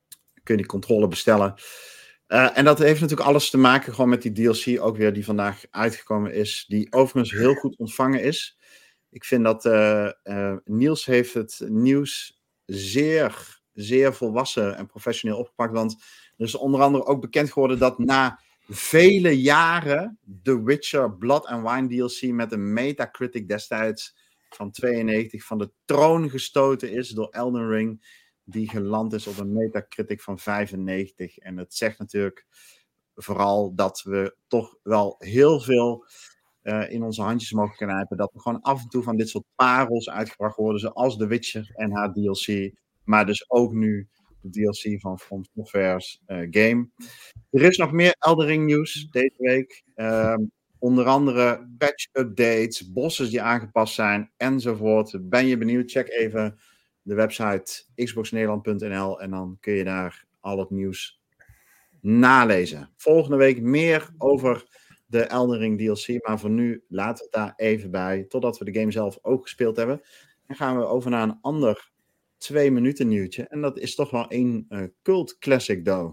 kun je die controle bestellen. En dat heeft natuurlijk alles te maken gewoon met die DLC ook weer die vandaag uitgekomen is. Die overigens heel goed ontvangen is. Ik vind dat Niels heeft het nieuws zeer, zeer volwassen en professioneel opgepakt. Want er is onder andere ook bekend geworden dat na vele jaren The Witcher Blood and Wine DLC met een Metacritic destijds van 92 van de troon gestoten is door Elden Ring. Die geland is op een Metacritic van 95. En het zegt natuurlijk vooral dat we toch wel heel veel in onze handjes mogen knijpen. Dat er gewoon af en toe van dit soort parels uitgebracht worden. Zoals The Witcher en haar DLC. Maar dus ook nu de DLC van From Software's game. Er is nog meer Elden Ring nieuws deze week. Onder andere patch updates, bosses die aangepast zijn enzovoort. Ben je benieuwd? Check even de website xboxnederland.nl en dan kun je daar al het nieuws nalezen. Volgende week meer over de Elden Ring DLC, maar voor nu laten we het daar even bij, totdat we de game zelf ook gespeeld hebben. Dan gaan we over naar een ander 2 minuten nieuwtje en dat is toch wel een cult classic, though.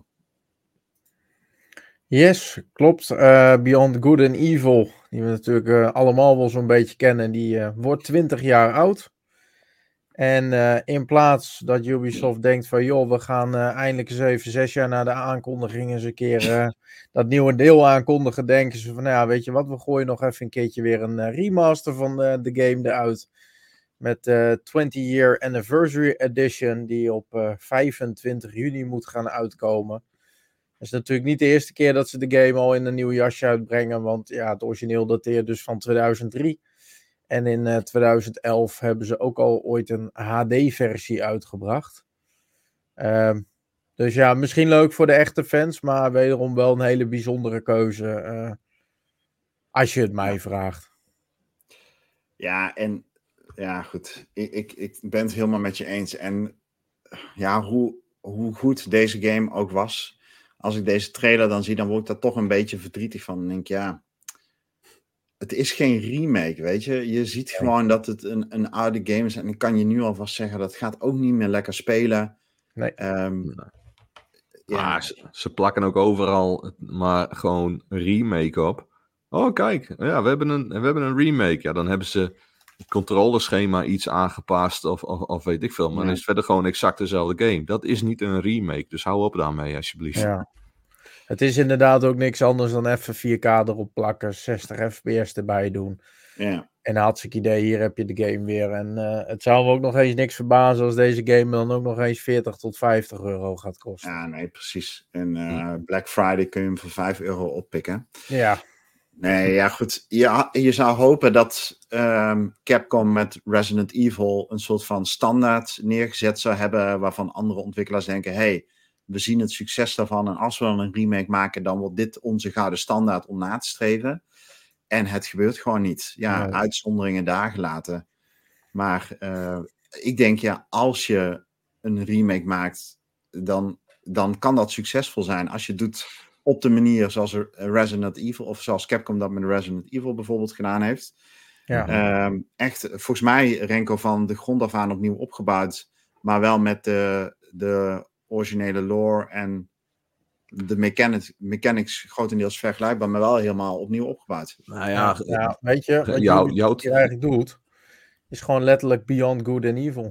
Yes, klopt. Beyond Good and Evil, die we natuurlijk allemaal wel zo'n beetje kennen, die wordt 20 jaar oud. En in plaats dat Ubisoft denkt van, joh, we gaan eindelijk eens even 6 jaar na de aankondiging eens een keer dat nieuwe deel aankondigen, denken ze van, nou ja, weet je wat, we gooien nog even een keertje weer een remaster van de game eruit. Met 20-year Anniversary Edition, die op 25 juni moet gaan uitkomen. Het is natuurlijk niet de eerste keer dat ze de game al in een nieuw jasje uitbrengen, want ja, het origineel dateert dus van 2003. En in 2011 hebben ze ook al ooit een HD-versie uitgebracht. Dus ja, misschien leuk voor de echte fans, maar wederom wel een hele bijzondere keuze. Als je het mij vraagt. Ja, en ja, goed. Ik ben het helemaal met je eens. En ja, hoe goed deze game ook was. Als ik deze trailer dan zie, dan word ik daar toch een beetje verdrietig van. Dan denk ik, ja, het is geen remake, weet je. Je ziet gewoon dat het een oude game is. En ik kan je nu alvast zeggen, dat gaat ook niet meer lekker spelen. Nee. Ja, ze plakken ook overal maar gewoon een remake op. Oh, kijk, ja, we hebben een remake. Ja, dan hebben ze het controleschema iets aangepast of weet ik veel. Maar dan is het verder gewoon exact dezelfde game. Dat is niet een remake, dus hou op daarmee alsjeblieft. Ja. Het is inderdaad ook niks anders dan even 4K erop plakken, 60 fps erbij doen. Ja. En hartstikke idee, hier heb je de game weer. En het zou me ook nog eens niks verbazen als deze game dan ook nog eens 40 tot 50 euro gaat kosten. Ja, nee, precies. En Black Friday kun je hem voor 5 euro oppikken. Ja. Nee, ja goed. Je zou hopen dat Capcom met Resident Evil een soort van standaard neergezet zou hebben, waarvan andere ontwikkelaars denken, hey, we zien het succes daarvan en als we dan een remake maken, dan wordt dit onze gouden standaard om na te streven. En het gebeurt gewoon niet. Ja, nee. Uitzonderingen daar gelaten. Maar ik denk, ja, als je een remake maakt, dan kan dat succesvol zijn. Als je het doet op de manier zoals Resident Evil, of zoals Capcom dat met Resident Evil bijvoorbeeld gedaan heeft. Ja. Echt, volgens mij, Renko, van de grond af aan opnieuw opgebouwd, maar wel met de originele lore en de mechanics grotendeels vergelijkbaar, maar wel helemaal opnieuw opgebouwd. Nou ja, weet je, wat Ubisoft hier eigenlijk doet, is gewoon letterlijk Beyond Good and Evil.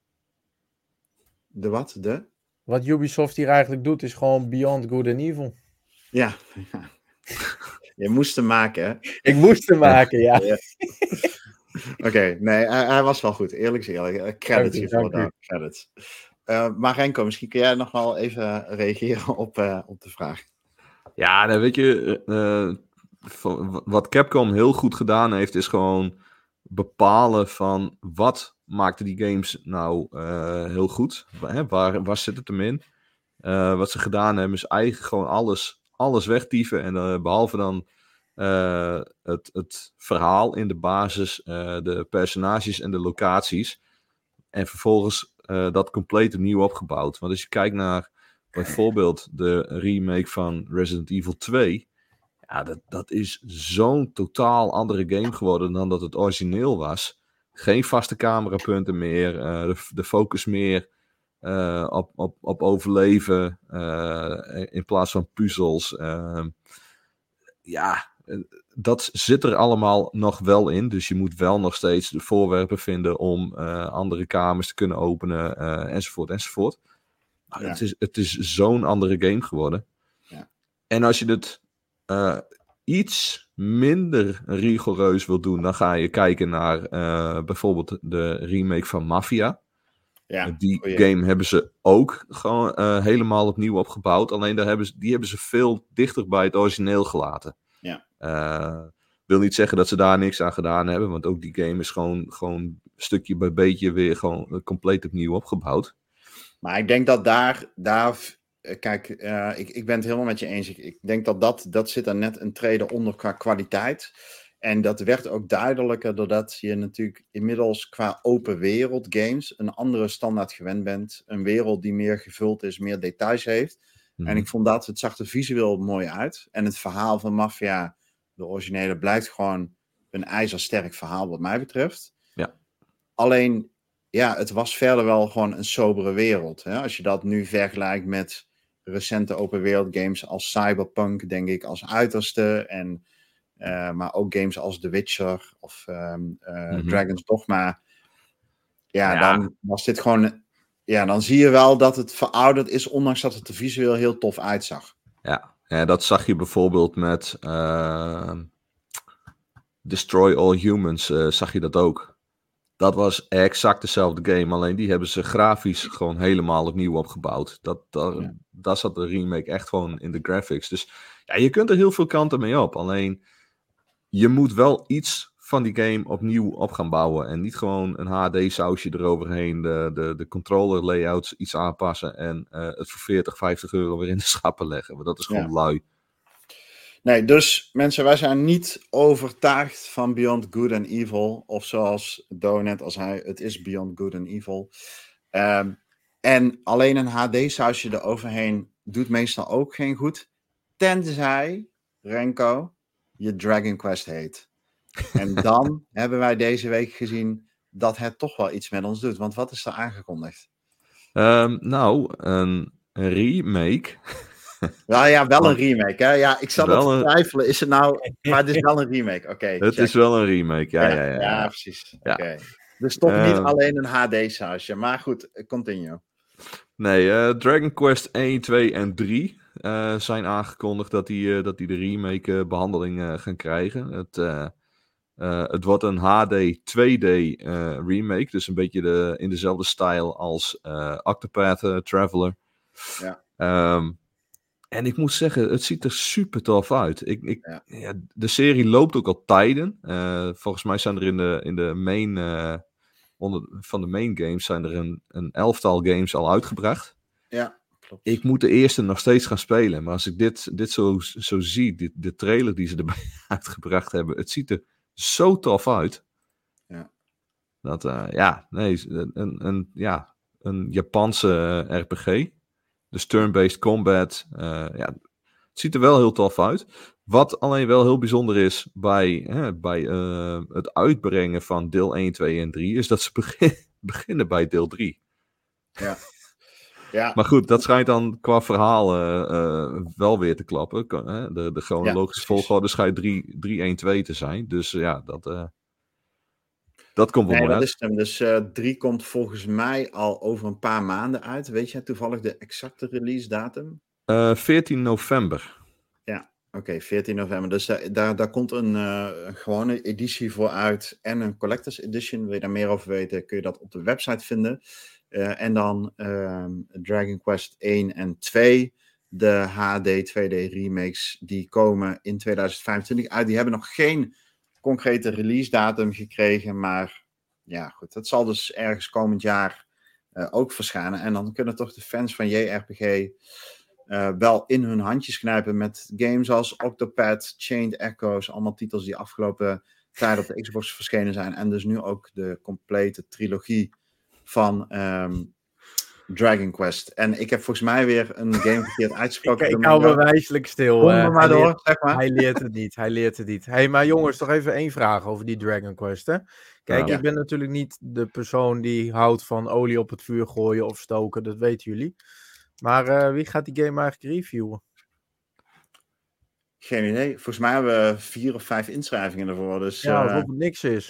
De wat? Wat Ubisoft hier eigenlijk doet, is gewoon Beyond Good and Evil. Ja. Je moest hem maken, hè? Ik moest hem maken, ja. Oké, nee, hij was wel goed. Eerlijk is eerlijk. Credits hiervoor dan. Credits. Maar Renko, misschien kun jij nog wel even reageren op de vraag. Ja, nou weet je, wat Capcom heel goed gedaan heeft, is gewoon bepalen van wat maakte die games nou heel goed. Waar zit het hem in? Wat ze gedaan hebben is eigenlijk gewoon alles wegtieven. En behalve dan het verhaal in de basis, de personages en de locaties. En vervolgens dat compleet opnieuw opgebouwd. Want als je kijkt naar bijvoorbeeld de remake van Resident Evil 2... Ja, dat is zo'n totaal andere game geworden dan dat het origineel was. Geen vaste camerapunten meer, de focus meer op overleven in plaats van puzzels. Dat zit er allemaal nog wel in. Dus je moet wel nog steeds de voorwerpen vinden om andere kamers te kunnen openen, enzovoort, enzovoort. Maar het is zo'n andere game geworden. Ja. En als je het iets minder rigoureus wil doen, dan ga je kijken naar bijvoorbeeld de remake van Mafia. Ja, Die game hebben ze ook gewoon helemaal opnieuw opgebouwd. Alleen die hebben ze veel dichter bij het origineel gelaten. Ja. Wil niet zeggen dat ze daar niks aan gedaan hebben. Want ook die game is gewoon stukje bij beetje weer gewoon compleet opnieuw opgebouwd. Maar ik denk dat daar kijk, ik ben het helemaal met je eens. Ik denk dat zit er net een trede onder qua kwaliteit. En dat werd ook duidelijker doordat je natuurlijk inmiddels qua open wereld games een andere standaard gewend bent. Een wereld die meer gevuld is, meer details heeft. Mhm. En ik vond het zag er visueel mooi uit. En het verhaal van Mafia, de originele, blijft gewoon een ijzersterk verhaal wat mij betreft. Ja. Alleen, het was verder wel gewoon een sobere wereld. Hè? Als je dat nu vergelijkt met recente open wereld games als Cyberpunk, denk ik, als uiterste. En maar ook games als The Witcher of Dragon's Dogma. Dan was dit gewoon... Ja, dan zie je wel dat het verouderd is, ondanks dat het er visueel heel tof uitzag. Ja, dat zag je bijvoorbeeld met Destroy All Humans, zag je dat ook. Dat was exact dezelfde game, alleen die hebben ze grafisch gewoon helemaal opnieuw opgebouwd. Daar zat de remake echt gewoon in de graphics. Dus je kunt er heel veel kanten mee op, alleen je moet wel iets van die game opnieuw op gaan bouwen. En niet gewoon een HD-sausje eroverheen, de controller layouts iets aanpassen en het voor €40-50 weer in de schappen leggen. Want dat is gewoon lui. Nee, dus mensen, wij zijn niet overtuigd van Beyond Good and Evil. Of zoals Do net als het is Beyond Good and Evil. En alleen een HD-sausje eroverheen doet meestal ook geen goed. Tenzij, Renko, je Dragon Quest heet. En dan hebben wij deze week gezien dat het toch wel iets met ons doet. Want wat is er aangekondigd? Een remake. Wel een remake, hè? Ja, ik zat te twijfelen. Is het nou... Maar het is wel een remake, oké. Het is wel een remake, ja. Ja, precies. Ja. Okay. Dus toch niet alleen een HD-sausje. Maar goed, continue. Nee, Dragon Quest 1, 2 en 3 zijn aangekondigd dat die de remake behandeling gaan krijgen. Het wordt een HD 2D remake, dus een beetje in dezelfde stijl als Octopath Traveler. Ja. En ik moet zeggen, het ziet er super tof uit. De serie loopt ook al tijden. Volgens mij zijn er in de main... van de main games zijn er een 11-tal games al uitgebracht. Ja, klopt. Ik moet de eerste nog steeds gaan spelen. Maar als ik dit zo zie, de trailer die ze erbij uitgebracht hebben, het ziet er zo tof uit. Ja. Dat, een Japanse RPG. Dus turn-based combat. Het ziet er wel heel tof uit. Wat alleen wel heel bijzonder is bij het uitbrengen van deel 1, 2 en 3... is dat ze beginnen bij deel 3. Ja. Ja. Maar goed, dat schijnt dan qua verhaal wel weer te klappen. De chronologische volgorde schijnt 3, 1, 2 te zijn. Dus dat komt wel mooi uit. Dat is hem. Dus 3 komt volgens mij al over een paar maanden uit. Weet jij toevallig de exacte release datum? 14 november. Ja, oké, 14 november. Dus daar komt een gewone editie voor uit en een collector's edition. Wil je daar meer over weten, kun je dat op de website vinden. En dan Dragon Quest 1 en 2, de HD 2D remakes, die komen in 2025 uit. Die hebben nog geen concrete release datum gekregen, maar ja, goed. Dat zal dus ergens komend jaar ook verschijnen. En dan kunnen toch de fans van JRPG wel in hun handjes knijpen met games als Octopath, Chained Echoes, allemaal titels die afgelopen tijd op de Xbox verschenen zijn. En dus nu ook de complete trilogie van Dragon Quest. En ik heb volgens mij weer een game verkeerd uitgesproken. Ik hou bewijselijk stil. Kom er maar door, zeg maar. Hij leert het niet. Hey, maar jongens, toch even één vraag over die Dragon Quest, hè? Kijk, Ja. ik ben natuurlijk niet de persoon die houdt van olie op het vuur gooien of stoken. Dat weten jullie. Maar wie gaat die game eigenlijk reviewen? Geen idee. Volgens mij hebben we 4 of 5 inschrijvingen ervoor. Dus Ja, alsof het niks is.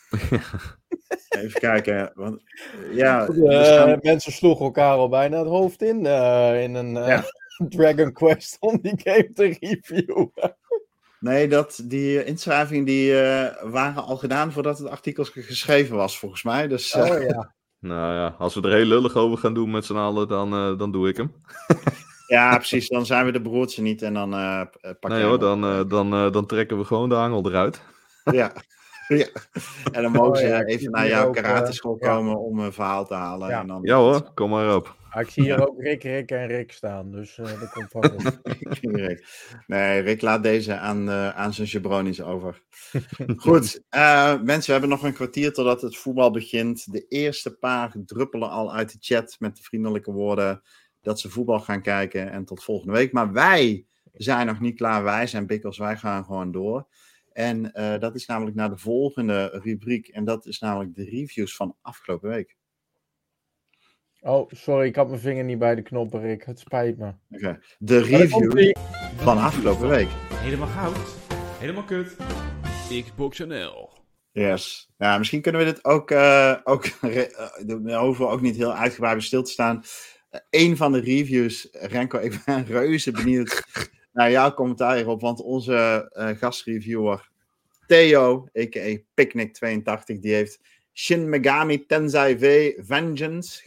even kijken. Want, Mensen sloegen elkaar al bijna het hoofd in een Dragon Quest om die game te reviewen. Nee, die inschrijvingen die waren al gedaan voordat het artikel geschreven was, volgens mij. Dus, Oh ja. Nou ja, als we er heel lullig over gaan doen met z'n allen, dan doe ik hem. Ja, precies. Dan zijn we de broertje niet en dan pakken Nee hoor, dan trekken we gewoon de angel eruit. Ja. Ja. En dan mogen ze ik even zie naar hier jouw ook, karateschool komen om een verhaal te halen. Ja. En dan, Ja hoor, kom maar op. Ik zie hier ook Rick en Rick staan, dus dat komt wel goed. Nee, Rick laat deze aan zijn jabronis over. Goed, mensen, we hebben nog een kwartier totdat het voetbal begint. De eerste paar druppelen al uit de chat met de vriendelijke woorden dat ze voetbal gaan kijken en tot volgende week. Maar wij zijn nog niet klaar. Wij zijn bikkels, wij gaan gewoon door. En dat is namelijk naar de volgende rubriek. En dat is namelijk de reviews van afgelopen week. Oh, sorry, ik had mijn vinger niet bij de knoppen, Rick. Het spijt me. Okay. De review van afgelopen week. Helemaal goud. Helemaal kut. Xbox NL. Yes. Ja, misschien kunnen we dit ook daar hoeven we ook niet heel uitgebreid bij stil te staan. Eén van de reviews, Renko, ik ben reuze benieuwd naar jouw commentaar hierop, want onze gastreviewer Theo, a.k.a. Picnic82, die heeft Shin Megami Tensei V Vengeance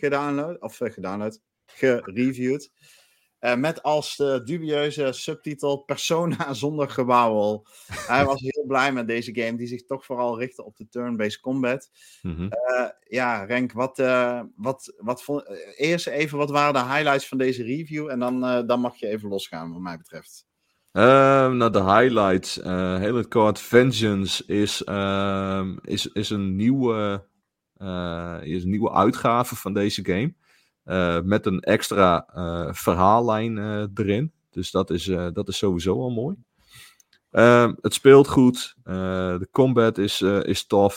gereviewd. Met als dubieuze subtitel Persona zonder gewauwel. Hij was heel blij met deze game, die zich toch vooral richtte op de turn-based combat. Mhm. Ja, Renk, wat vond... Eerst even, wat waren de highlights van deze review? En dan mag je even losgaan, wat mij betreft. Nou, de highlights. Heel het kort. Vengeance is een nieuwe uitgave van deze game. Met een extra verhaallijn erin. Dus dat is sowieso al mooi. Het speelt goed. De combat is tof.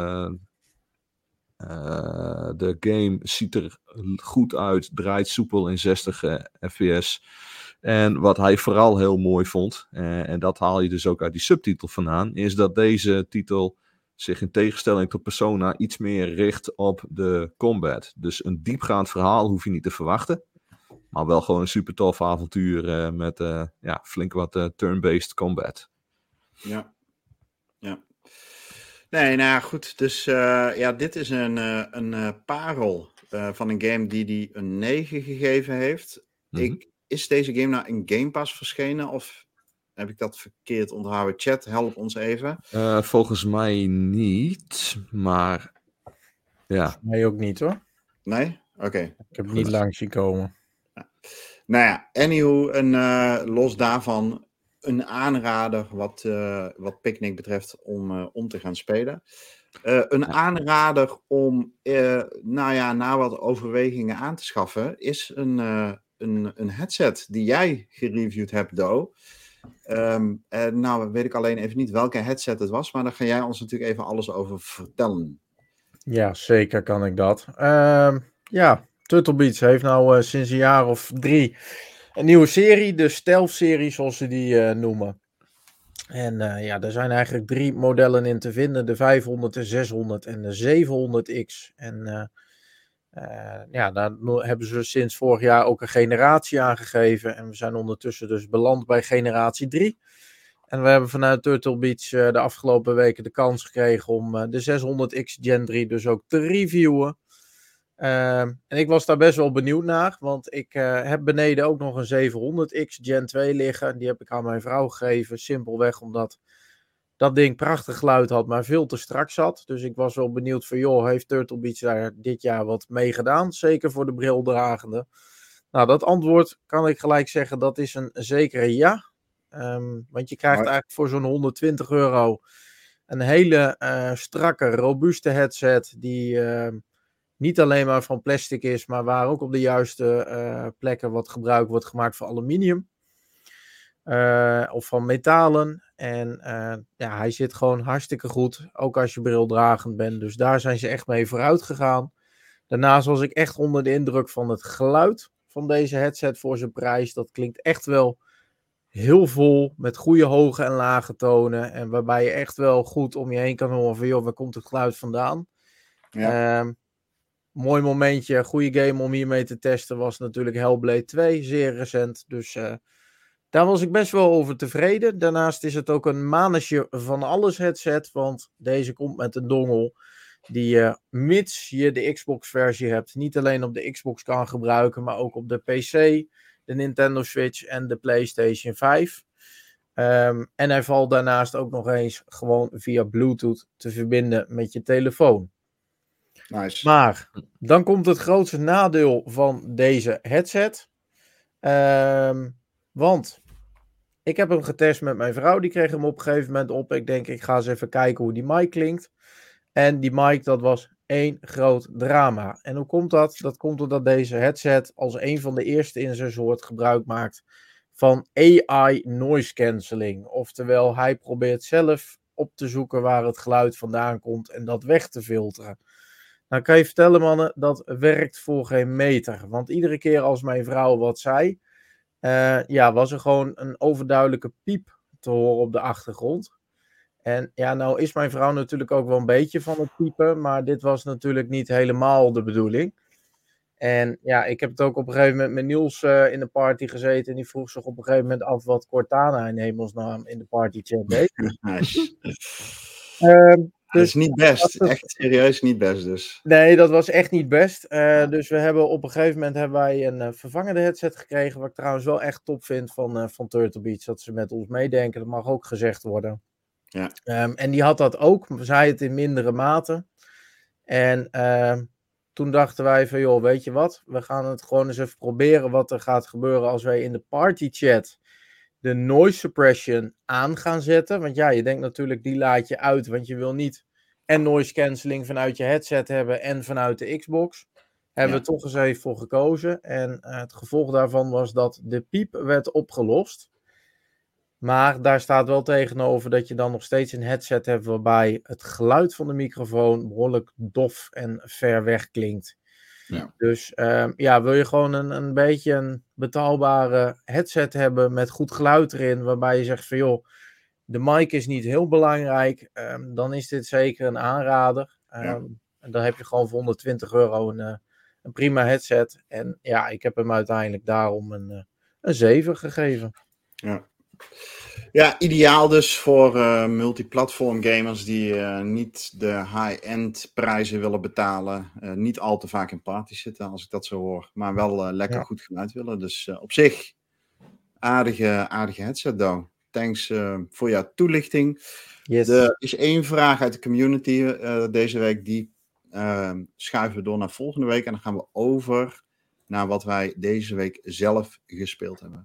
De game ziet er goed uit. Draait soepel in 60 fps. En wat hij vooral heel mooi vond, en dat haal je dus ook uit die subtitel vandaan, is dat deze titel zich in tegenstelling tot Persona iets meer richt op de combat. Dus een diepgaand verhaal hoef je niet te verwachten, maar wel gewoon een super tof avontuur met flink wat turn-based combat. Ja. Nee, nou ja, goed. Dus dit is een parel van een game die een 9 gegeven heeft. Mhm. Is deze game nou in Game Pass verschenen of heb ik dat verkeerd onthouden? Chat, help ons even. Volgens mij niet, maar ja. Nee, ook niet hoor. Nee? Oké. Ik heb het niet langs zien komen. Nou ja, anywho, los daarvan een aanrader wat Picnic betreft om te gaan spelen. Een aanrader om na wat overwegingen aan te schaffen is een headset die jij gereviewd hebt, Do. Nou weet ik alleen even niet welke headset het was, maar daar ga jij ons natuurlijk even alles over vertellen. Ja, zeker kan ik dat. Turtle Beach heeft nou sinds een jaar of 3 een nieuwe serie, de Stealth-serie zoals ze die noemen. En er zijn eigenlijk 3 modellen in te vinden, de 500, de 600 en de 700X. En daar hebben ze sinds vorig jaar ook een generatie aangegeven. En we zijn ondertussen dus beland bij generatie 3. En we hebben vanuit Turtle Beach de afgelopen weken de kans gekregen om de 600X Gen 3 dus ook te reviewen. En ik was daar best wel benieuwd naar, want ik heb beneden ook nog een 700X Gen 2 liggen. Die heb ik aan mijn vrouw gegeven, simpelweg omdat dat ding prachtig geluid had, maar veel te strak zat. Dus ik was wel benieuwd van, joh, heeft Turtle Beach daar dit jaar wat mee gedaan? Zeker voor de brildragende. Nou, dat antwoord kan ik gelijk zeggen, dat is een zekere ja. Want je krijgt eigenlijk voor zo'n €120 een hele strakke, robuuste headset die niet alleen maar van plastic is, maar waar ook op de juiste plekken wat gebruik wordt gemaakt van aluminium. Of van metalen. En hij zit gewoon hartstikke goed. Ook als je brildragend bent. Dus daar zijn ze echt mee vooruit gegaan. Daarnaast was ik echt onder de indruk van het geluid van deze headset voor zijn prijs. Dat klinkt echt wel heel vol. Met goede hoge en lage tonen. En waarbij je echt wel goed om je heen kan horen van joh, waar komt het geluid vandaan? Ja. Mooi momentje. Goede game om hiermee te testen was natuurlijk Hellblade 2. Zeer recent. Dus daar was ik best wel over tevreden. Daarnaast is het ook een manetje van alles headset. Want deze komt met een dongle die je, mits je de Xbox versie hebt, niet alleen op de Xbox kan gebruiken, maar ook op de PC, de Nintendo Switch en de PlayStation 5. En hij valt daarnaast ook nog eens gewoon via Bluetooth te verbinden met je telefoon. Nice. Maar dan komt het grootste nadeel van deze headset. Want ik heb hem getest met mijn vrouw. Die kreeg hem op een gegeven moment op. Ik denk, ik ga eens even kijken hoe die mic klinkt. En die mic, dat was één groot drama. En hoe komt dat? Dat komt doordat deze headset als een van de eerste in zijn soort gebruik maakt van AI noise cancelling. Oftewel, hij probeert zelf op te zoeken waar het geluid vandaan komt en dat weg te filteren. Nou kan je vertellen, mannen, dat werkt voor geen meter. Want iedere keer als mijn vrouw wat zei, was er gewoon een overduidelijke piep te horen op de achtergrond. En ja, nou is mijn vrouw natuurlijk ook wel een beetje van het piepen, maar dit was natuurlijk niet helemaal de bedoeling. En ja, ik heb het ook op een gegeven moment met Niels in de party gezeten en die vroeg zich op een gegeven moment af wat Cortana in hemelsnaam in de partychat deed. Dat is niet best. Echt serieus niet best dus. Nee, dat was echt niet best. Dus we hebben op een gegeven moment hebben wij een vervangende headset gekregen. Wat ik trouwens wel echt top vind van Turtle Beach. Dat ze met ons meedenken. Dat mag ook gezegd worden. Ja. En die had dat ook. Zij het in mindere mate. En toen dachten wij van joh, weet je wat? We gaan het gewoon eens even proberen wat er gaat gebeuren als wij in de partychat de noise suppression aan gaan zetten. Want ja, je denkt natuurlijk die laat je uit. Want je wil niet en noise cancelling vanuit je headset hebben en vanuit de Xbox. Hebben we toch eens even voor gekozen. En het gevolg daarvan was dat de piep werd opgelost. Maar daar staat wel tegenover dat je dan nog steeds een headset hebt waarbij het geluid van de microfoon behoorlijk dof en ver weg klinkt. Ja. Dus wil je gewoon een beetje een betaalbare headset hebben met goed geluid erin, waarbij je zegt van joh, de mic is niet heel belangrijk, dan is dit zeker een aanrader. En dan heb je gewoon voor €120 een prima headset. En ja, ik heb hem uiteindelijk daarom een 7 gegeven. Ja, ideaal dus voor multiplatform gamers die niet de high-end prijzen willen betalen. Niet al te vaak in parties zitten, als ik dat zo hoor. Maar wel lekker goed geluid willen. Dus op zich, aardige headset, though. Thanks voor jouw toelichting. Yes. Er is 1 vraag uit de community deze week. Die schuiven we door naar volgende week. En dan gaan we over naar wat wij deze week zelf gespeeld hebben.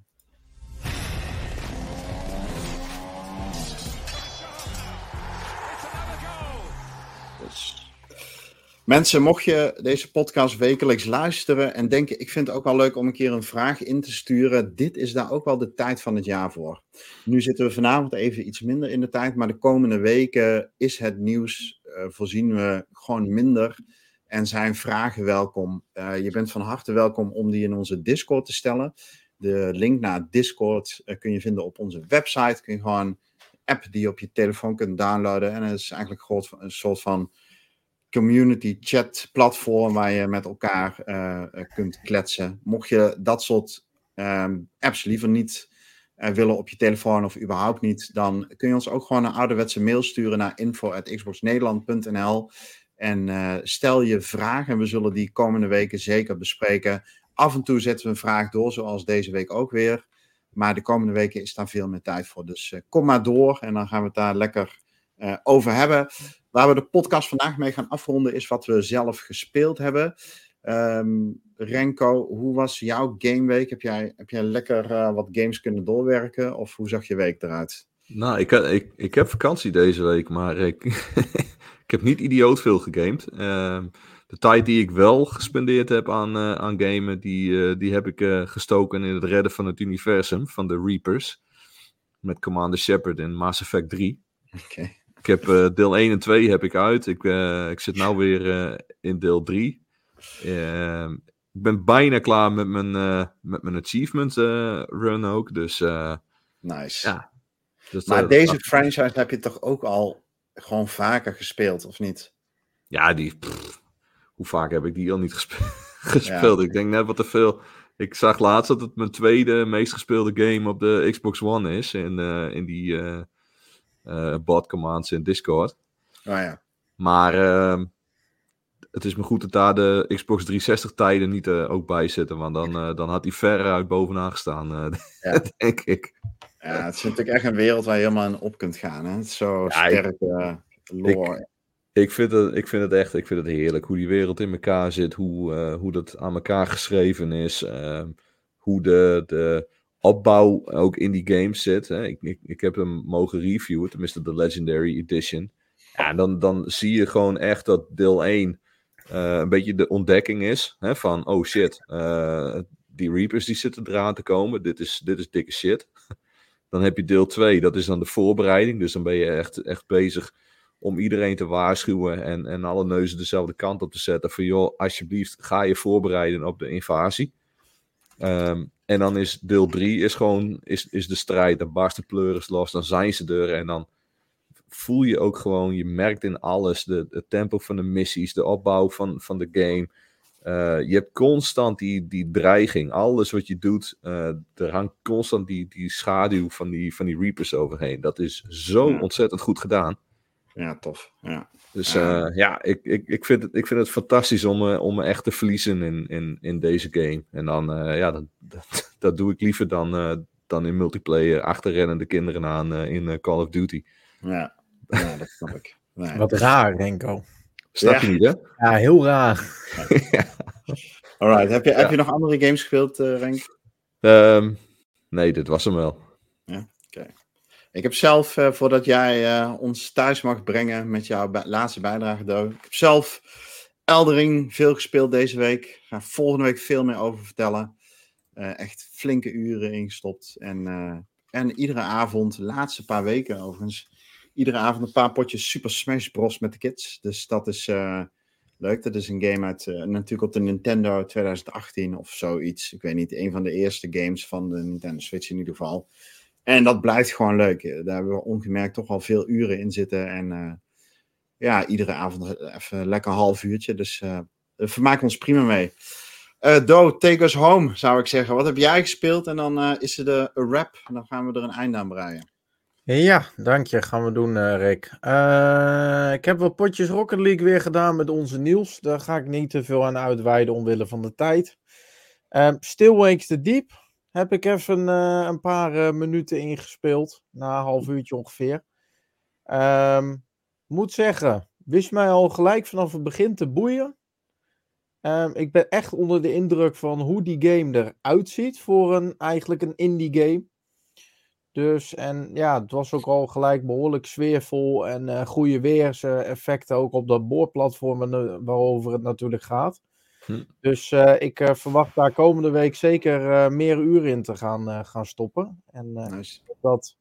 Mensen, mocht je deze podcast wekelijks luisteren en denken, ik vind het ook wel leuk om een keer een vraag in te sturen, dit is daar ook wel de tijd van het jaar voor. Nu zitten we vanavond even iets minder in de tijd, maar de komende weken is het nieuws, voorzien we gewoon minder en zijn vragen welkom. Je bent van harte welkom om die in onze Discord te stellen. De link naar Discord kun je vinden op onze website. Kun je gewoon een app die je op je telefoon kunt downloaden en het is eigenlijk een soort van community chat platform waar je met elkaar kunt kletsen. Mocht je dat soort apps liever niet willen op je telefoon of überhaupt niet, dan kun je ons ook gewoon een ouderwetse mail sturen naar info@xboxnederland.nl en stel je vragen en we zullen die komende weken zeker bespreken. Af en toe zetten we een vraag door, zoals deze week ook weer. Maar de komende weken is daar veel meer tijd voor. Dus kom maar door en dan gaan we het daar lekker over hebben. Waar we de podcast vandaag mee gaan afronden is wat we zelf gespeeld hebben. Renko, hoe was jouw gameweek? Heb jij lekker wat games kunnen doorwerken? Of hoe zag je week eruit? Nou, ik heb vakantie deze week, maar ik heb niet idioot veel gegamed. De tijd die ik wel gespendeerd heb aan gamen, die heb ik gestoken in het redden van het universum van de Reapers. Met Commander Shepard en Mass Effect 3. Oké. Ik heb deel 1 en 2 heb ik uit. Ik zit nou weer in deel 3. Ik ben bijna klaar met mijn achievement run ook. Dus Nice. ja. Dus, Maar deze franchise heb je toch ook al gewoon vaker gespeeld, of niet? Ja, hoe vaak heb ik die al niet gespeeld? Ja. Ik denk net wat te veel. Ik zag laatst dat het mijn tweede meest gespeelde game op de Xbox One is. In die bot commands in Discord. Oh ja. Maar het is me goed dat daar de Xbox 360 tijden niet ook bij zitten. Want dan had die veruit bovenaan gestaan, Ja. denk ik. Ja, het is natuurlijk echt een wereld waar je helemaal in op kunt gaan. Hè? Het is zo sterk lore. Ik vind het heerlijk hoe die wereld in elkaar zit, hoe dat aan elkaar geschreven is, hoe de opbouw ook in die games zit. Hè. Ik heb hem mogen reviewen, tenminste de Legendary Edition. Ja, en dan zie je gewoon echt dat deel 1 een beetje de ontdekking is, hè, van oh shit, die Reapers die zitten eraan te komen, dit is dikke shit. Dan heb je deel 2, dat is dan de voorbereiding, dus dan ben je echt bezig om iedereen te waarschuwen en alle neuzen dezelfde kant op te zetten. Van joh, alsjeblieft, ga je voorbereiden op de invasie. En dan is deel 3 is de strijd. Dan barst de pleuris los, dan zijn ze er. En dan voel je ook gewoon, je merkt in alles, het tempo van de missies, de opbouw van de game. Je hebt constant die dreiging. Alles wat je doet, er hangt constant die schaduw van die Reapers overheen. Dat is zo ontzettend goed gedaan. Ja, tof. Ja. Dus ik vind het fantastisch om me echt te verliezen in deze game. En dan, dat doe ik liever dan in multiplayer achterrennende kinderen aan in Call of Duty. Ja, dat snap ik. Nee. Wat raar, Renko. Snap je niet, hè? Ja, heel raar. Alright, heb je nog andere games gespeeld, Renk? Nee, dit was hem wel. Ja, oké. Ik heb zelf, voordat jij ons thuis mag brengen met jouw laatste bijdrage, Do. Ik heb zelf Eldering veel gespeeld deze week. Ik ga volgende week veel meer over vertellen. Echt flinke uren ingestopt. En iedere avond, de laatste paar weken overigens, iedere avond een paar potjes Super Smash Bros. Met de kids. Dus dat is leuk. Dat is een game uit, natuurlijk op de Nintendo 2018 of zoiets. Ik weet niet, een van de eerste games van de Nintendo Switch in ieder geval. En dat blijft gewoon leuk. Daar hebben we ongemerkt toch al veel uren in zitten. En iedere avond even lekker een half uurtje. Dus we vermaken ons prima mee. Do, take us home, zou ik zeggen. Wat heb jij gespeeld? En dan is er de rap. En dan gaan we er een einde aan breien. Ja, dank je. Gaan we doen, Rick. Ik heb wat potjes Rocket League weer gedaan met onze Niels. Daar ga ik niet te veel aan uitweiden omwille van de tijd. Still Wakes the Deep heb ik even een paar minuten ingespeeld. Na een half uurtje ongeveer. Moet zeggen, wist mij al gelijk vanaf het begin te boeien. Ik ben echt onder de indruk van hoe die game eruit ziet voor eigenlijk een indie game. Dus, en ja, het was ook al gelijk behoorlijk sfeervol en goede weerseffecten ook op dat boorplatform waarover het natuurlijk gaat. Dus ik verwacht daar komende week zeker meer uren in te gaan stoppen. En Nice. dat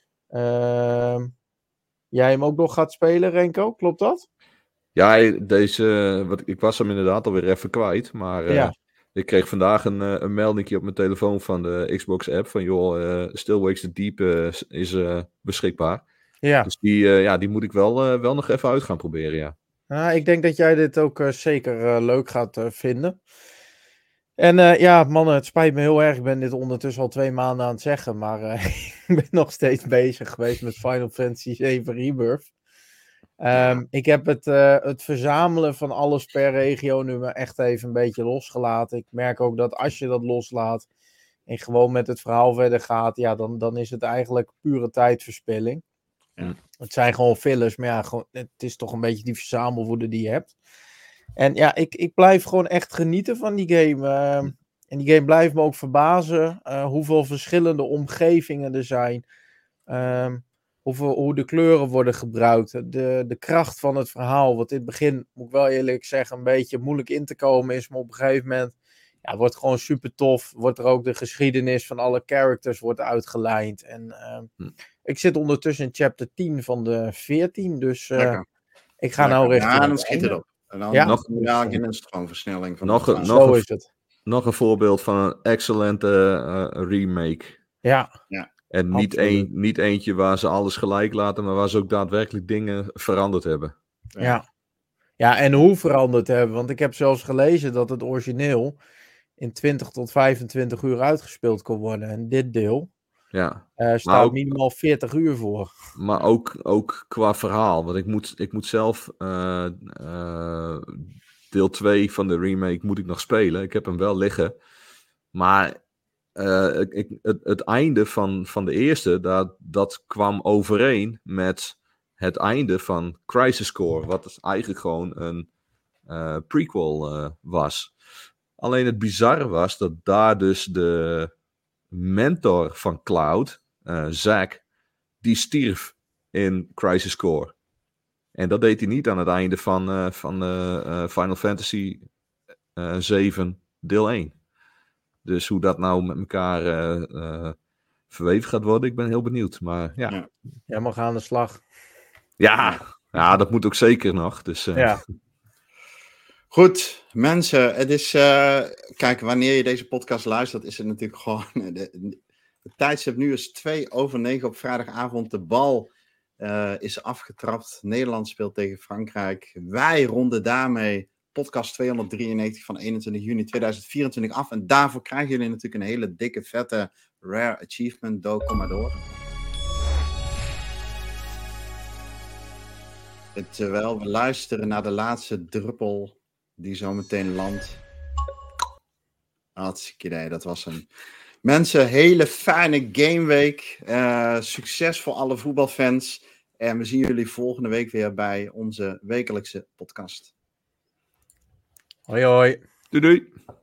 jij hem ook nog gaat spelen, Renko, klopt dat? Ja, ik was hem inderdaad alweer even kwijt, maar ik kreeg vandaag een meldingje op mijn telefoon van de Xbox app van joh, Still Wakes the Deep is beschikbaar. Ja. Dus die moet ik wel nog even uit gaan proberen, ja. Ik denk dat jij dit ook zeker leuk gaat vinden. En mannen, het spijt me heel erg. Ik ben dit ondertussen al 2 maanden aan het zeggen, maar ik ben nog steeds bezig geweest met Final Fantasy 7 Rebirth. Ik heb het verzamelen van alles per regio nu maar echt even een beetje losgelaten. Ik merk ook dat als je dat loslaat en gewoon met het verhaal verder gaat, ja, dan is het eigenlijk pure tijdverspilling. Ja. Het zijn gewoon fillers, maar ja, het is toch een beetje die verzamelwoede die je hebt. En ja, ik blijf gewoon echt genieten van die game. En die game blijft me ook verbazen hoeveel verschillende omgevingen er zijn. hoe de kleuren worden gebruikt. De kracht van het verhaal. Wat in het begin, moet ik wel eerlijk zeggen, een beetje moeilijk in te komen is. Maar op een gegeven moment het wordt gewoon super tof. Wordt er ook de geschiedenis van alle characters wordt uitgelijnd. En ik zit ondertussen in chapter 10 van de 14. Dus ik ga nou richting Ja, dan schiet het op. En dan nog in een stroomversnelling. Zo is het. Nog een voorbeeld van een excellente remake. Ja. En niet eentje waar ze alles gelijk laten, maar waar ze ook daadwerkelijk dingen veranderd hebben. Ja, en hoe veranderd hebben. Want ik heb zelfs gelezen dat het origineel in 20 tot 25 uur uitgespeeld kon worden. En dit deel staat minimaal 40 uur voor. Maar ook qua verhaal. Want ik moet zelf deel 2 van de remake moet ik nog spelen. Ik heb hem wel liggen. Maar het einde van de eerste, dat kwam overeen met het einde van Crisis Core. Wat dus eigenlijk gewoon een prequel was. Alleen het bizarre was dat daar dus de mentor van Cloud, Zack, die stierf in Crisis Core. En dat deed hij niet aan het einde van Final Fantasy 7 deel 1. Dus hoe dat nou met elkaar verweven gaat worden, ik ben heel benieuwd. Maar ja. Ja, mag aan de slag. Ja, dat moet ook zeker nog. Dus, Goed, mensen. Het is, kijk, wanneer je deze podcast luistert, is het natuurlijk gewoon... Het tijdstip nu is 8:02 op vrijdagavond. De bal is afgetrapt. Nederland speelt tegen Frankrijk. Wij ronden daarmee podcast 293 van 21 juni 2024 af. En daarvoor krijgen jullie natuurlijk een hele dikke, vette Rare Achievement. Kom maar door. Terwijl we luisteren naar de laatste druppel die zometeen landt. Hartstikke idee, dat was hem. Mensen, hele fijne gameweek. Succes voor alle voetbalfans. En we zien jullie volgende week weer bij onze wekelijkse podcast. Hoi hoi. Doei doei.